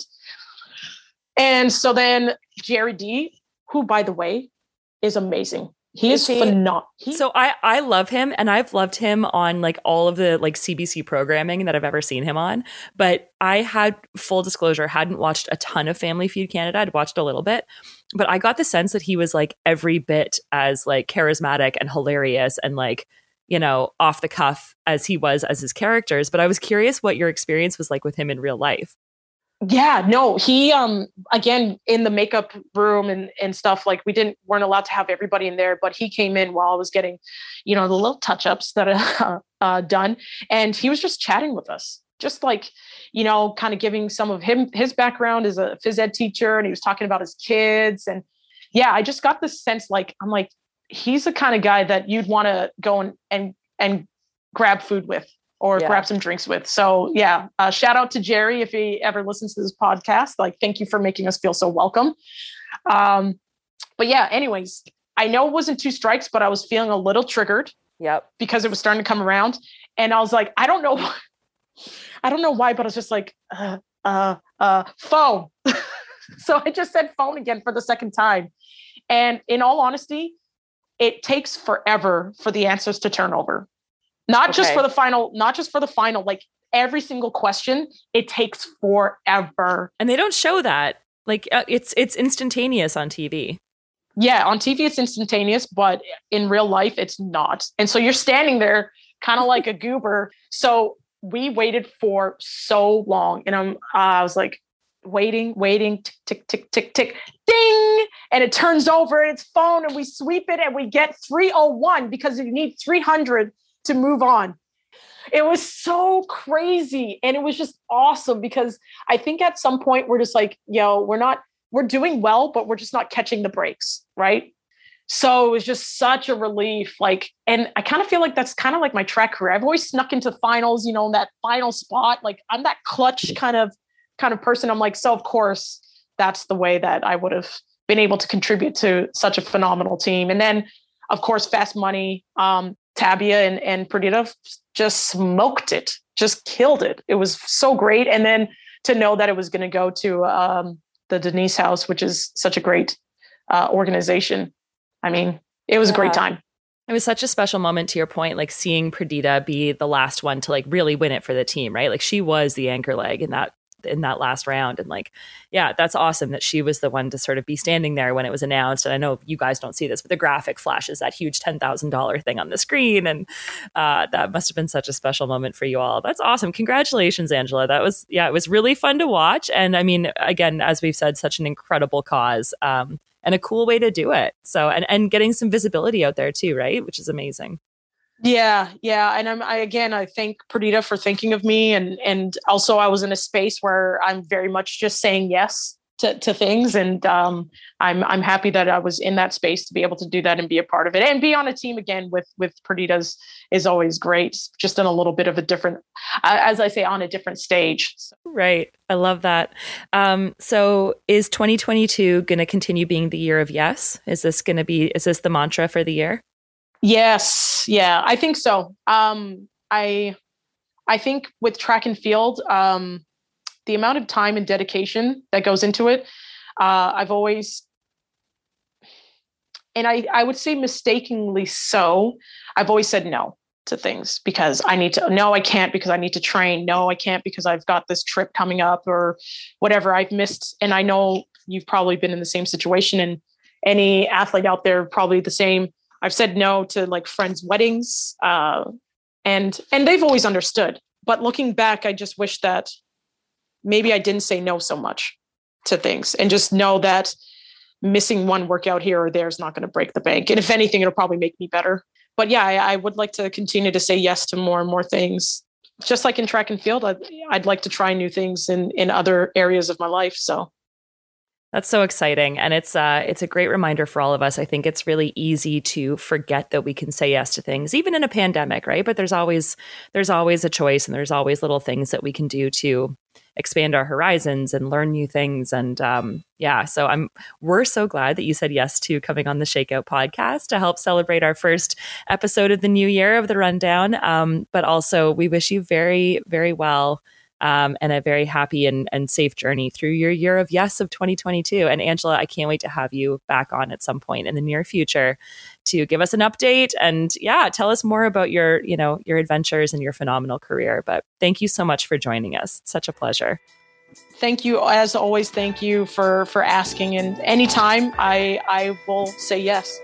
And so then Jerry D, who, by the way, is amazing. He is phenomenal. So I love him, and I've loved him on like all of the like CBC programming that I've ever seen him on. But I had, full disclosure, hadn't watched a ton of Family Feud Canada. I'd watched a little bit, but I got the sense that he was like every bit as like charismatic and hilarious and like, off the cuff as he was as his characters. But I was curious what your experience was like with him in real life. Yeah, no, he, again, in the makeup room and stuff, like weren't allowed to have everybody in there, but he came in while I was getting, the little touch-ups that are done. And he was just chatting with us, just like, kind of giving some of his background as a phys ed teacher. And he was talking about his kids. And yeah, I just got this sense, like, I'm like, he's the kind of guy that you'd want to go and grab food with. Or grab some drinks with. So yeah, shout out to Jerry if he ever listens to this podcast. Like, thank you for making us feel so welcome. But yeah, anyways, I know it wasn't 2 strikes, but I was feeling a little triggered. Yep. Because it was starting to come around, and I was like, I don't know why, but I was just like, phone. So I just said phone again for the second time, and in all honesty, it takes forever for the answers to turn over. Not just for the final, like every single question, it takes forever. And they don't show that. Like it's instantaneous on TV. Yeah, on TV it's instantaneous, but in real life it's not. And so you're standing there kind of like a goober. So we waited for so long, and I was like waiting, tick, tick, tick, tick, ding. And it turns over and it's phone, and we sweep it and we get 301 because you need 300 to move on. It was so crazy. And it was just awesome because I think at some point we're just like, we're doing well, but we're just not catching the breaks. Right. So it was just such a relief. Like, and I kind of feel like that's kind of like my track career. I've always snuck into finals, you know, in that final spot. Like I'm that clutch kind of person. I'm like, so of course that's the way that I would have been able to contribute to such a phenomenal team. And then of course, Fast Money, Tabia and Perdita just smoked it, just killed it. It was so great. And then to know that it was going to go to the Denise House, which is such a great organization. I mean, it was a great time. It was such a special moment, to your point, like seeing Perdita be the last one to like really win it for the team, right? Like she was the anchor leg in that last round. And like, yeah, that's awesome that she was the one to sort of be standing there when it was announced. And I know you guys don't see this, but the graphic flashes that huge $10,000 thing on the screen. And that must have been such a special moment for you all. That's awesome. Congratulations, Angela. That was, it was really fun to watch. And I mean, again, as we've said, such an incredible cause and a cool way to do it. So, and getting some visibility out there too, right? Which is amazing. Yeah. And I thank Perdita for thinking of me. And also I was in a space where I'm very much just saying yes to things. And I'm happy that I was in that space to be able to do that and be a part of it and be on a team again with Perdita's is always great. Just in a little bit of a different, as I say, on a different stage. Right. I love that. So is 2022 going to continue being the year of yes? Is this the mantra for the year? Yes. Yeah, I think so. I think with track and field, the amount of time and dedication that goes into it, I've always, and I would say mistakenly so, I've always said no to things because no, I can't because I need to train. No, I can't because I've got this trip coming up or whatever I've missed. And I know you've probably been in the same situation, and any athlete out there, probably the same. I've said no to like friends' weddings, and they've always understood. But looking back, I just wish that maybe I didn't say no so much to things, and just know that missing one workout here or there is not going to break the bank. And if anything, it'll probably make me better. But yeah, I would like to continue to say yes to more and more things. Just like in track and field, I'd like to try new things in other areas of my life. So. That's so exciting. And it's a great reminder for all of us. I think it's really easy to forget that we can say yes to things, even in a pandemic, right? But there's always a choice, and there's always little things that we can do to expand our horizons and learn new things. And so we're so glad that you said yes to coming on the Shakeout podcast to help celebrate our first episode of the new year of the Rundown. But also we wish you very, very well. And a very happy and safe journey through your year of yes of 2022. And Angela, I can't wait to have you back on at some point in the near future to give us an update and tell us more about your adventures and your phenomenal career. But thank you so much for joining us. It's such a pleasure. Thank you. As always, thank you for asking. And anytime I will say yes.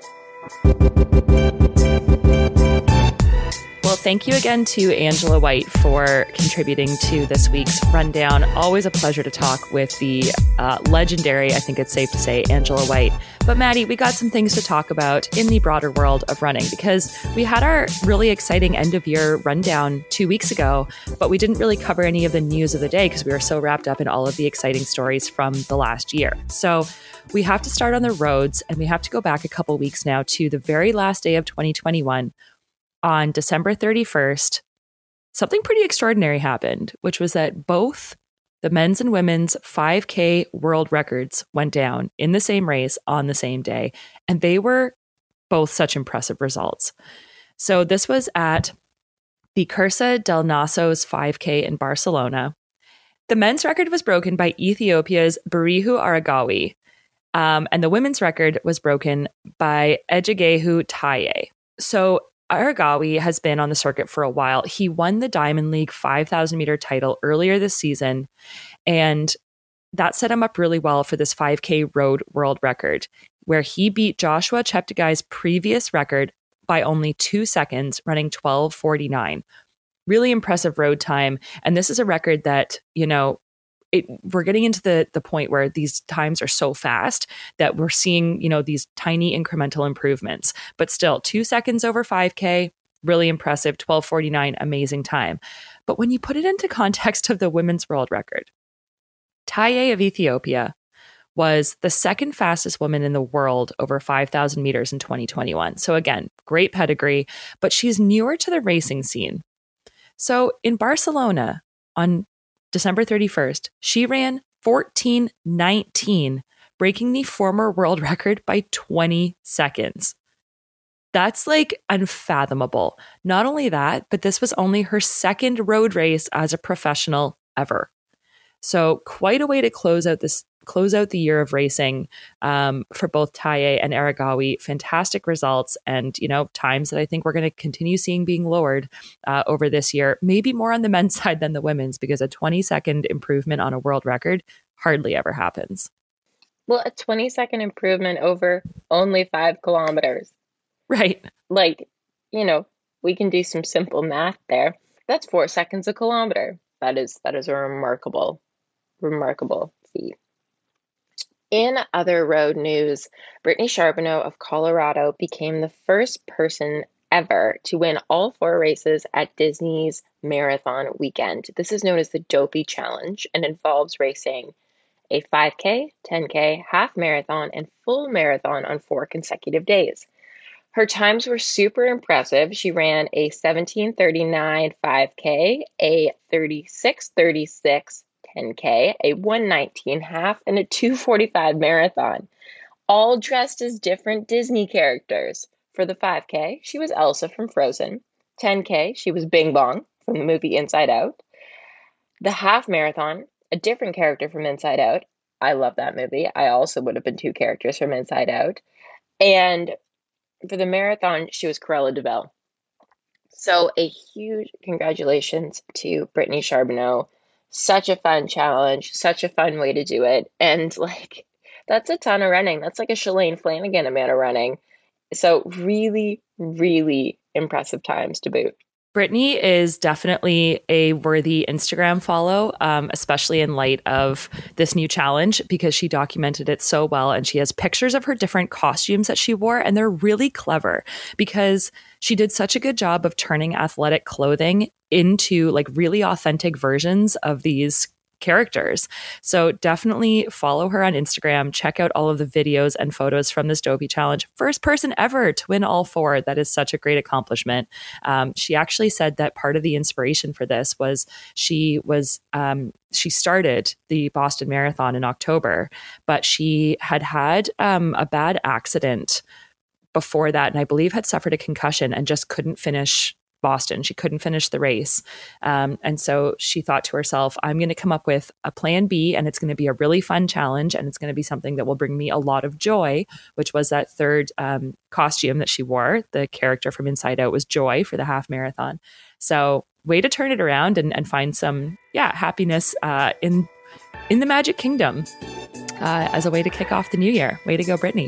Well, thank you again to Angela White for contributing to this week's Rundown. Always a pleasure to talk with the legendary, I think it's safe to say, Angela White. But Maddie, we got some things to talk about in the broader world of running because we had our really exciting end of year rundown 2 weeks ago, but we didn't really cover any of the news of the day because we were so wrapped up in all of the exciting stories from the last year. So we have to start on the roads, and we have to go back a couple weeks now to the very last day of 2021. On December 31st, something pretty extraordinary happened, which was that both the men's and women's 5K world records went down in the same race on the same day. And they were both such impressive results. So this was at the Cursa del Nasos 5K in Barcelona. The men's record was broken by Ethiopia's Barihu Aragawi. And the women's record was broken by Ejigehu Taye. So Aragawi has been on the circuit for a while. He won the Diamond League 5,000 meter title earlier this season, and that set him up really well for this 5K road world record, where he beat Joshua Cheptegei's previous record by only 2 seconds, running 12:49. Really impressive road time. And this is a record that, we're getting into the point where these times are so fast that we're seeing, these tiny incremental improvements, but still 2 seconds over 5K, really impressive. 12:49, amazing time. But when you put it into context of the women's world record, Taye of Ethiopia was the second fastest woman in the world over 5,000 meters in 2021. So again, great pedigree, but she's newer to the racing scene. So in Barcelona on December 31st, she ran 14:19, breaking the former world record by 20 seconds. That's like unfathomable. Not only that, but this was only her second road race as a professional ever. So quite a way to close out the year of racing for both Taye and Aragawi. Fantastic results, and times that I think we're going to continue seeing being lowered over this year. Maybe more on the men's side than the women's, because a 20-second improvement on a world record hardly ever happens. Well, a 20-second improvement over only 5 kilometers. Right. Like, we can do some simple math there. That's 4 seconds a kilometer. That is a remarkable feat. In other road news, Brittany Charbonneau of Colorado became the first person ever to win all 4 races at Disney's Marathon Weekend. This is known as the Dopey Challenge and involves racing a 5K, 10K, half marathon, and full marathon on 4 consecutive days. Her times were super impressive. She ran a 17:39 5K, a 36:36 10K, a 1:19 half, and a 2:45 marathon, all dressed as different Disney characters. For the 5K, she was Elsa from Frozen. 10K, she was Bing Bong from the movie Inside Out. The half marathon, a different character from Inside Out. I love that movie. I also would have been 2 characters from Inside Out. And for the marathon, she was Cruella de Vil. So a huge congratulations to Brittany Charbonneau. Such a fun challenge, such a fun way to do it. And that's a ton of running. That's like a Shalane Flanagan amount of running. So really, really impressive times to boot. Brittany is definitely a worthy Instagram follow, especially in light of this new challenge, because she documented it so well. And she has pictures of her different costumes that she wore. And they're really clever because she did such a good job of turning athletic clothing into really authentic versions of these characters. So definitely follow her on Instagram. Check out all of the videos and photos from this Dopey Challenge. First person ever to win all 4. That is such a great accomplishment. She actually said that part of the inspiration for this was she started the Boston Marathon in October, but she had a bad accident before that, and I believe had suffered a concussion and just couldn't finish Boston. She couldn't finish the race. And so she thought to herself, I'm going to come up with a plan B, and it's going to be a really fun challenge, and it's going to be something that will bring me a lot of joy, which was that third costume that she wore. The character from Inside Out was Joy for the half marathon. So way to turn it around and find some happiness in the Magic Kingdom as a way to kick off the new year. Way to go, Brittany.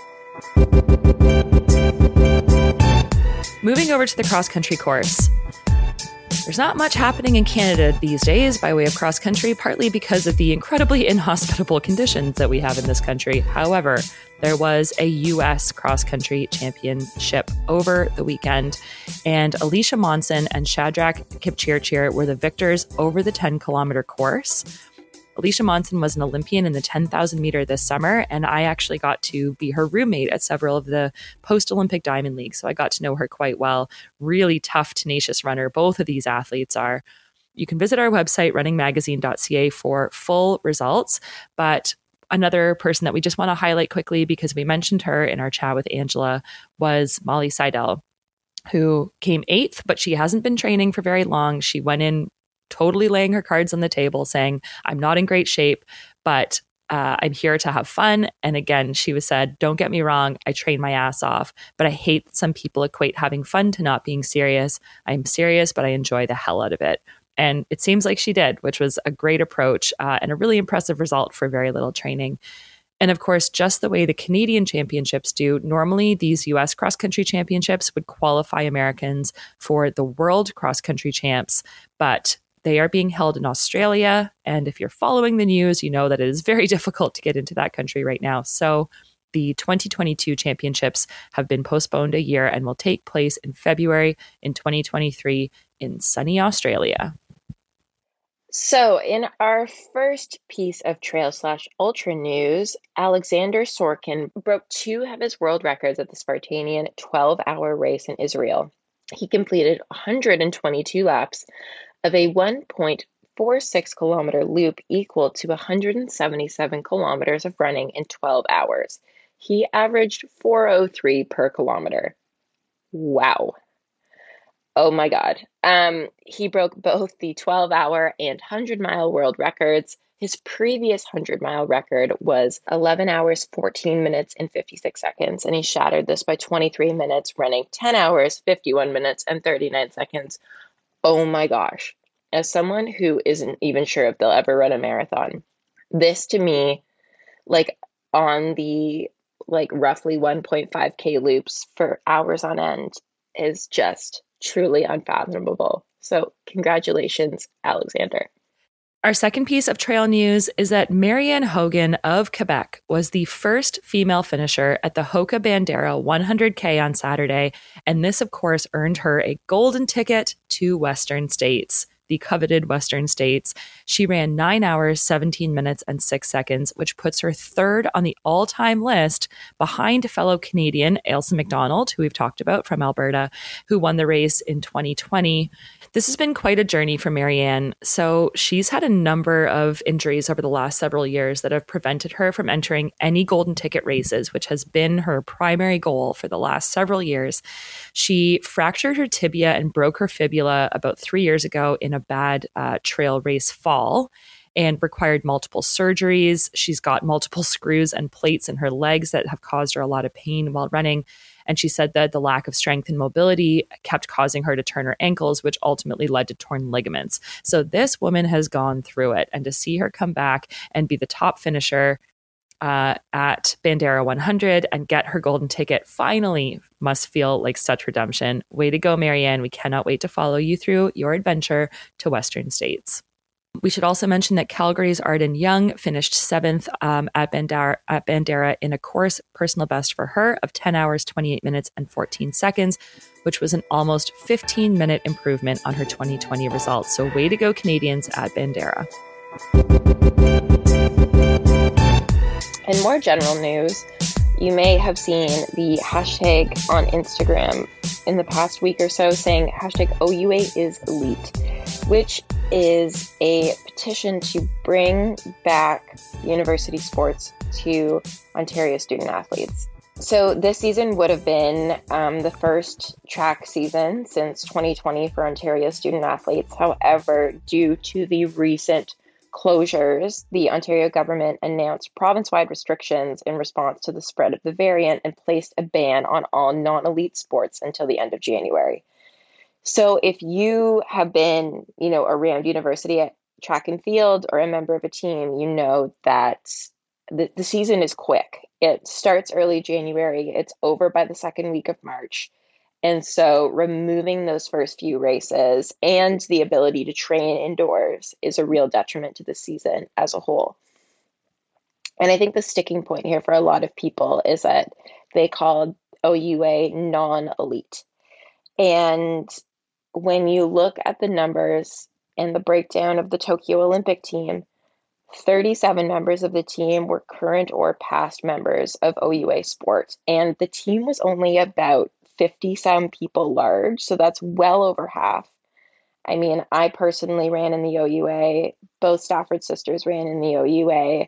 Moving over to the cross-country course. There's not much happening in Canada these days by way of cross-country, partly because of the incredibly inhospitable conditions that we have in this country. However, there was a U.S. cross-country championship over the weekend, and Alicia Monson and Shadrach Kipchirchir were the victors over the 10-kilometer course. Alicia Monson was an Olympian in the 10,000 meter this summer, and I actually got to be her roommate at several of the post-Olympic Diamond Leagues, so I got to know her quite well. Really tough, tenacious runner. Both of these athletes are. You can visit our website, runningmagazine.ca, for full results, but another person that we just want to highlight quickly, because we mentioned her in our chat with Angela, was Molly Seidel, who came 8th, but she hasn't been training for very long. She went in totally laying her cards on the table, saying, I'm not in great shape, but I'm here to have fun. And again, she said, don't get me wrong, I train my ass off, but I hate that some people equate having fun to not being serious. I'm serious, but I enjoy the hell out of it. And it seems like she did, which was a great approach and a really impressive result for very little training. And of course, just the way the Canadian championships do, normally these US cross-country championships would qualify Americans for the World Cross-Country Champs, but they are being held in Australia. And if you're following the news, you know that it is very difficult to get into that country right now. So the 2022 championships have been postponed a year and will take place in February in 2023 in sunny Australia. So, in our first piece of trail slash ultra news, Alexander Sorkin broke two of his world records at the Spartanian 12-hour race in Israel. He completed 122 laps of a 1.46 kilometer loop equal to 177 kilometers of running in 12 hours. He averaged 4:03 per kilometer. Wow. Oh my God. He broke both the 12-hour and 100-mile world records. His previous 100-mile record was 11 hours, 14 minutes, and 56 seconds, and he shattered this by 23 minutes, running 10 hours, 51 minutes, and 39 seconds. Oh my gosh. As someone who isn't even sure if they'll ever run a marathon, this to me, like on the roughly 1.5K loops for hours on end, is just truly unfathomable. So congratulations, Alexander. Our second piece of trail news is that Marianne Hogan of Quebec was the first female finisher at the Hoka Bandera 100K on Saturday, and this, of course, earned her a golden ticket to Western States, the coveted Western States. She ran 9 hours, 17 minutes, and 6 seconds, which puts her third on the all-time list behind fellow Canadian Ailsa McDonald, who we've talked about from Alberta, who won the race in 2020. This has been quite a journey for Marianne. So she's had a number of injuries over the last several years that have prevented her from entering any golden ticket races, which has been her primary goal for the last several years. She fractured her tibia and broke her fibula about 3 years ago in a bad trail race fall and required multiple surgeries. She's got multiple screws and plates in her legs that have caused her a lot of pain while running. And she said that the lack of strength and mobility kept causing her to turn her ankles, which ultimately led to torn ligaments. So this woman has gone through it. And to see her come back and be the top finisher at Bandera 100 and get her golden ticket finally must feel like such redemption. Way to go, Marianne. We cannot wait to follow you through your adventure to Western States. We should also mention that Calgary's Arden Young finished 7th at Bandera in a course personal best for her of 10 hours, 28 minutes, and 14 seconds, which was an almost 15-minute improvement on her 2020 results. So way to go, Canadians at Bandera. In more general news, you may have seen the hashtag on Instagram in the past week or so saying hashtag OUA is elite, which is a petition to bring back university sports to Ontario student athletes. So this season would have been the first track season since 2020 for Ontario student athletes. However, due to the recent closures, the Ontario government announced province-wide restrictions in response to the spread of the variant and placed a ban on all non-elite sports until the end of January. So if you have been, around university at track and field or a member of a team, you know that the season is quick. It starts early January. It's over by the second week of March. And so removing those first few races and the ability to train indoors is a real detriment to the season as a whole. And I think the sticking point here for a lot of people is that they called OUA non-elite. And when you look at the numbers and the breakdown of the Tokyo Olympic team, 37 members of the team were current or past members of OUA sport. And the team was only about 50-some people large, so that's well over half. I mean, I personally ran in the OUA. Both Stafford sisters ran in the OUA.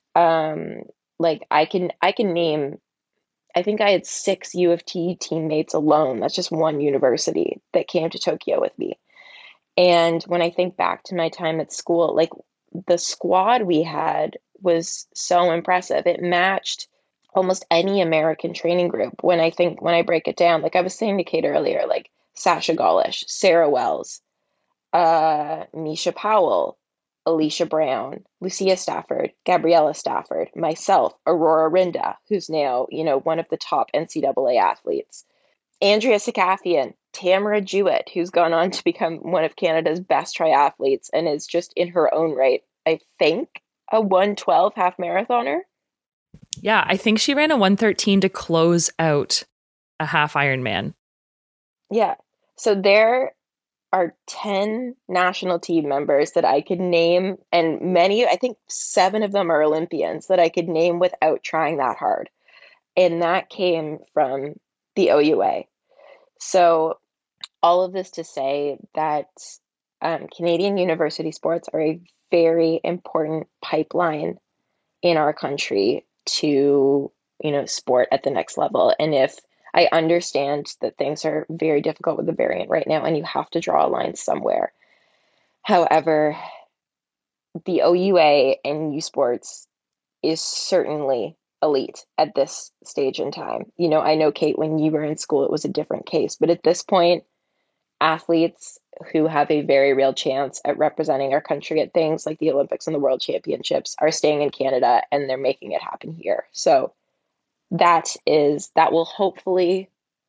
I can name, I think I had 6 U of T teammates alone. That's just one university that came to Tokyo with me. And when I think back to my time at school, the squad we had was so impressive. It matched almost any American training group. When I break it down, I was saying to Kate earlier, Sasha Golish, Sarah Wells, Misha Powell, Alicia Brown, Lucia Stafford, Gabriella Stafford, myself, Aurora Rinda, who's now, one of the top NCAA athletes, Andrea Sakathian, Tamara Jewett, who's gone on to become one of Canada's best triathletes and is just in her own right, I think, a 1:12 half marathoner. Yeah, I think she ran a 1:13 to close out a half Ironman. Yeah. So there are 10 national team members that I could name, and many, I think 7 of them are Olympians that I could name without trying that hard. And that came from the OUA. So all of this to say that Canadian university sports are a very important pipeline in our country to, sport at the next level. And if I understand that things are very difficult with the variant right now and you have to draw a line somewhere. However, the OUA and U Sports is certainly elite at this stage in time. I know, Kate, when you were in school, it was a different case. But at this point, athletes who have a very real chance at representing our country at things like the Olympics and the World Championships are staying in Canada, and they're making it happen here. So that will hopefully,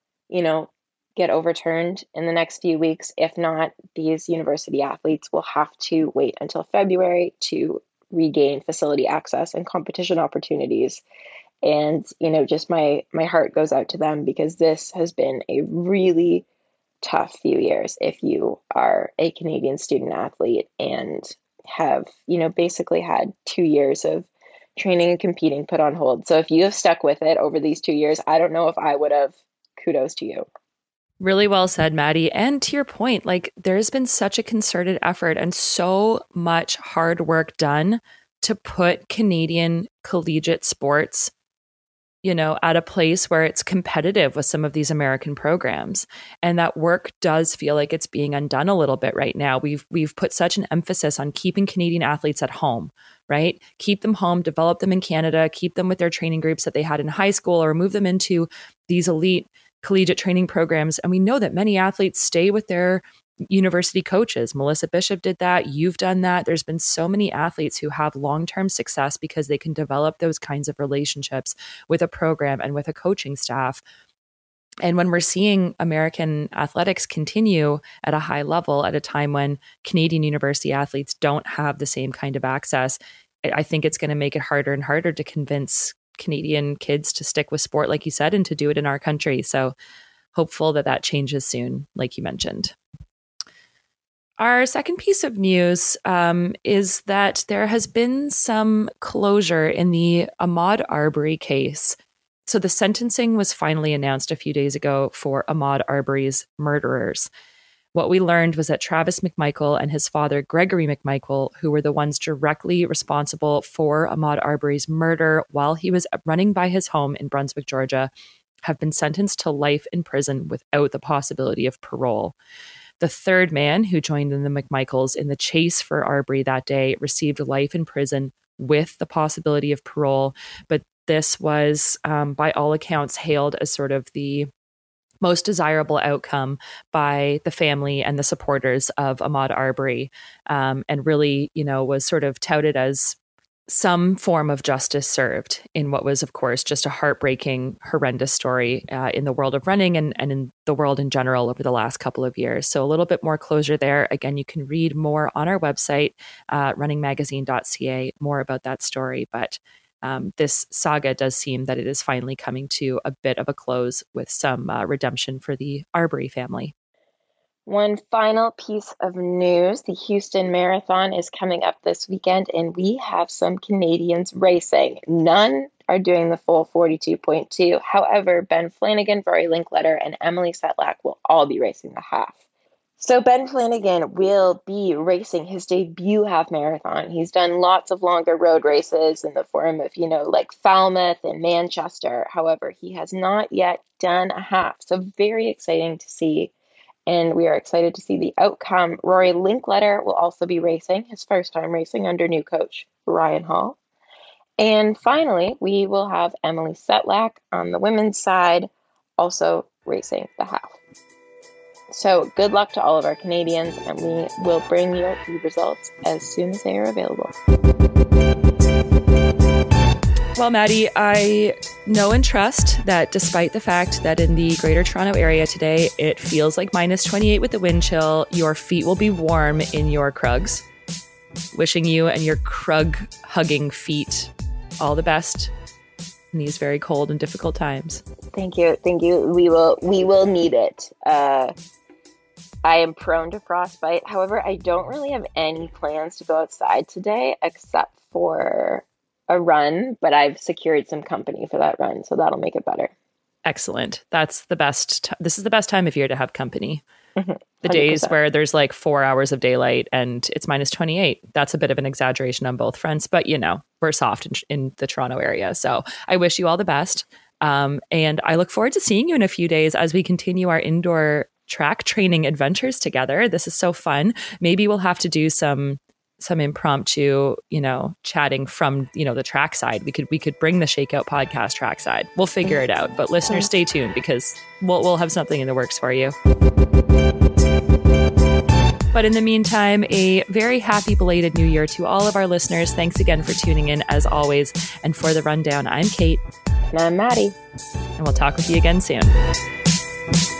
get overturned in the next few weeks. If not, these university athletes will have to wait until February to regain facility access and competition opportunities. And, just my heart goes out to them, because this has been a really tough few years if you are a Canadian student athlete and have, basically had 2 years of training and competing put on hold. So if you have stuck with it over these 2 years, I don't know if I would have. Kudos to you. Really well said, Maddie. And to your point, there's been such a concerted effort and so much hard work done to put Canadian collegiate sports, at a place where it's competitive with some of these American programs. And that work does feel like it's being undone a little bit right now. We've put such an emphasis on keeping Canadian athletes at home, right? Keep them home, develop them in Canada, keep them with their training groups that they had in high school, or move them into these elite collegiate training programs. And we know that many athletes stay with their university coaches. Melissa Bishop did that. You've done that. There's been so many athletes who have long-term success because they can develop those kinds of relationships with a program and with a coaching staff. And when we're seeing American athletics continue at a high level at a time when Canadian university athletes don't have the same kind of access, I think it's going to make it harder and harder to convince Canadian kids to stick with sport, like you said, and to do it in our country. So hopeful that changes soon, like you mentioned. Our second piece of news is that there has been some closure in the Ahmaud Arbery case. So the sentencing was finally announced a few days ago for Ahmaud Arbery's murderers. What we learned was that Travis McMichael and his father, Gregory McMichael, who were the ones directly responsible for Ahmaud Arbery's murder while he was running by his home in Brunswick, Georgia, have been sentenced to life in prison without the possibility of parole. The third man who joined in the McMichaels in the chase for Arbery that day received life in prison with the possibility of parole. But this was, by all accounts, hailed as sort of the most desirable outcome by the family and the supporters of Ahmaud Arbery, and really, was sort of touted as some form of justice served in what was, of course, just a heartbreaking, horrendous story in the world of running and in the world in general over the last couple of years. So a little bit more closure there. Again, you can read more on our website, runningmagazine.ca, more about that story. But this saga does seem that it is finally coming to a bit of a close with some redemption for the Arbery family. One final piece of news, the Houston Marathon is coming up this weekend, and we have some Canadians racing. None are doing the full 42.2. However, Ben Flanagan, Rory Linkletter, and Emily Setlak will all be racing the half. So Ben Flanagan will be racing his debut half marathon. He's done lots of longer road races in the form of, like Falmouth and Manchester. However, he has not yet done a half. So very exciting to see. And we are excited to see the outcome. Rory Linkletter will also be racing, his first time racing under new coach Ryan Hall. And finally, we will have Emily Setlak on the women's side, also racing the half. So good luck to all of our Canadians, and we will bring you the results as soon as they are available. Well, Maddie, I know and trust that despite the fact that in the Greater Toronto area today, it feels like minus 28 with the wind chill, your feet will be warm in your Krugs. Wishing you and your Krug-hugging feet all the best in these very cold and difficult times. Thank you. We will need it. I am prone to frostbite. However, I don't really have any plans to go outside today except for a run, but I've secured some company for that run, so that'll make it better. Excellent. That's the best. This is the best time of year to have company. Mm-hmm. The days where there's like 4 hours of daylight and it's minus 28. That's a bit of an exaggeration on both fronts, but you know, we're soft in the Toronto area. So I wish you all the best. And I look forward to seeing you in a few days as we continue our indoor track training adventures together. This is so fun. Maybe we'll have to do some impromptu, you know, chatting from, you know, the track side. We could bring the Shakeout podcast track side. We'll figure it out. But listeners, stay tuned because we'll have something in the works for you. But in the meantime, a very happy belated New Year to all of our listeners. Thanks again for tuning in as always. And for the rundown, I'm Kate. And I'm Maddie. And we'll talk with you again soon.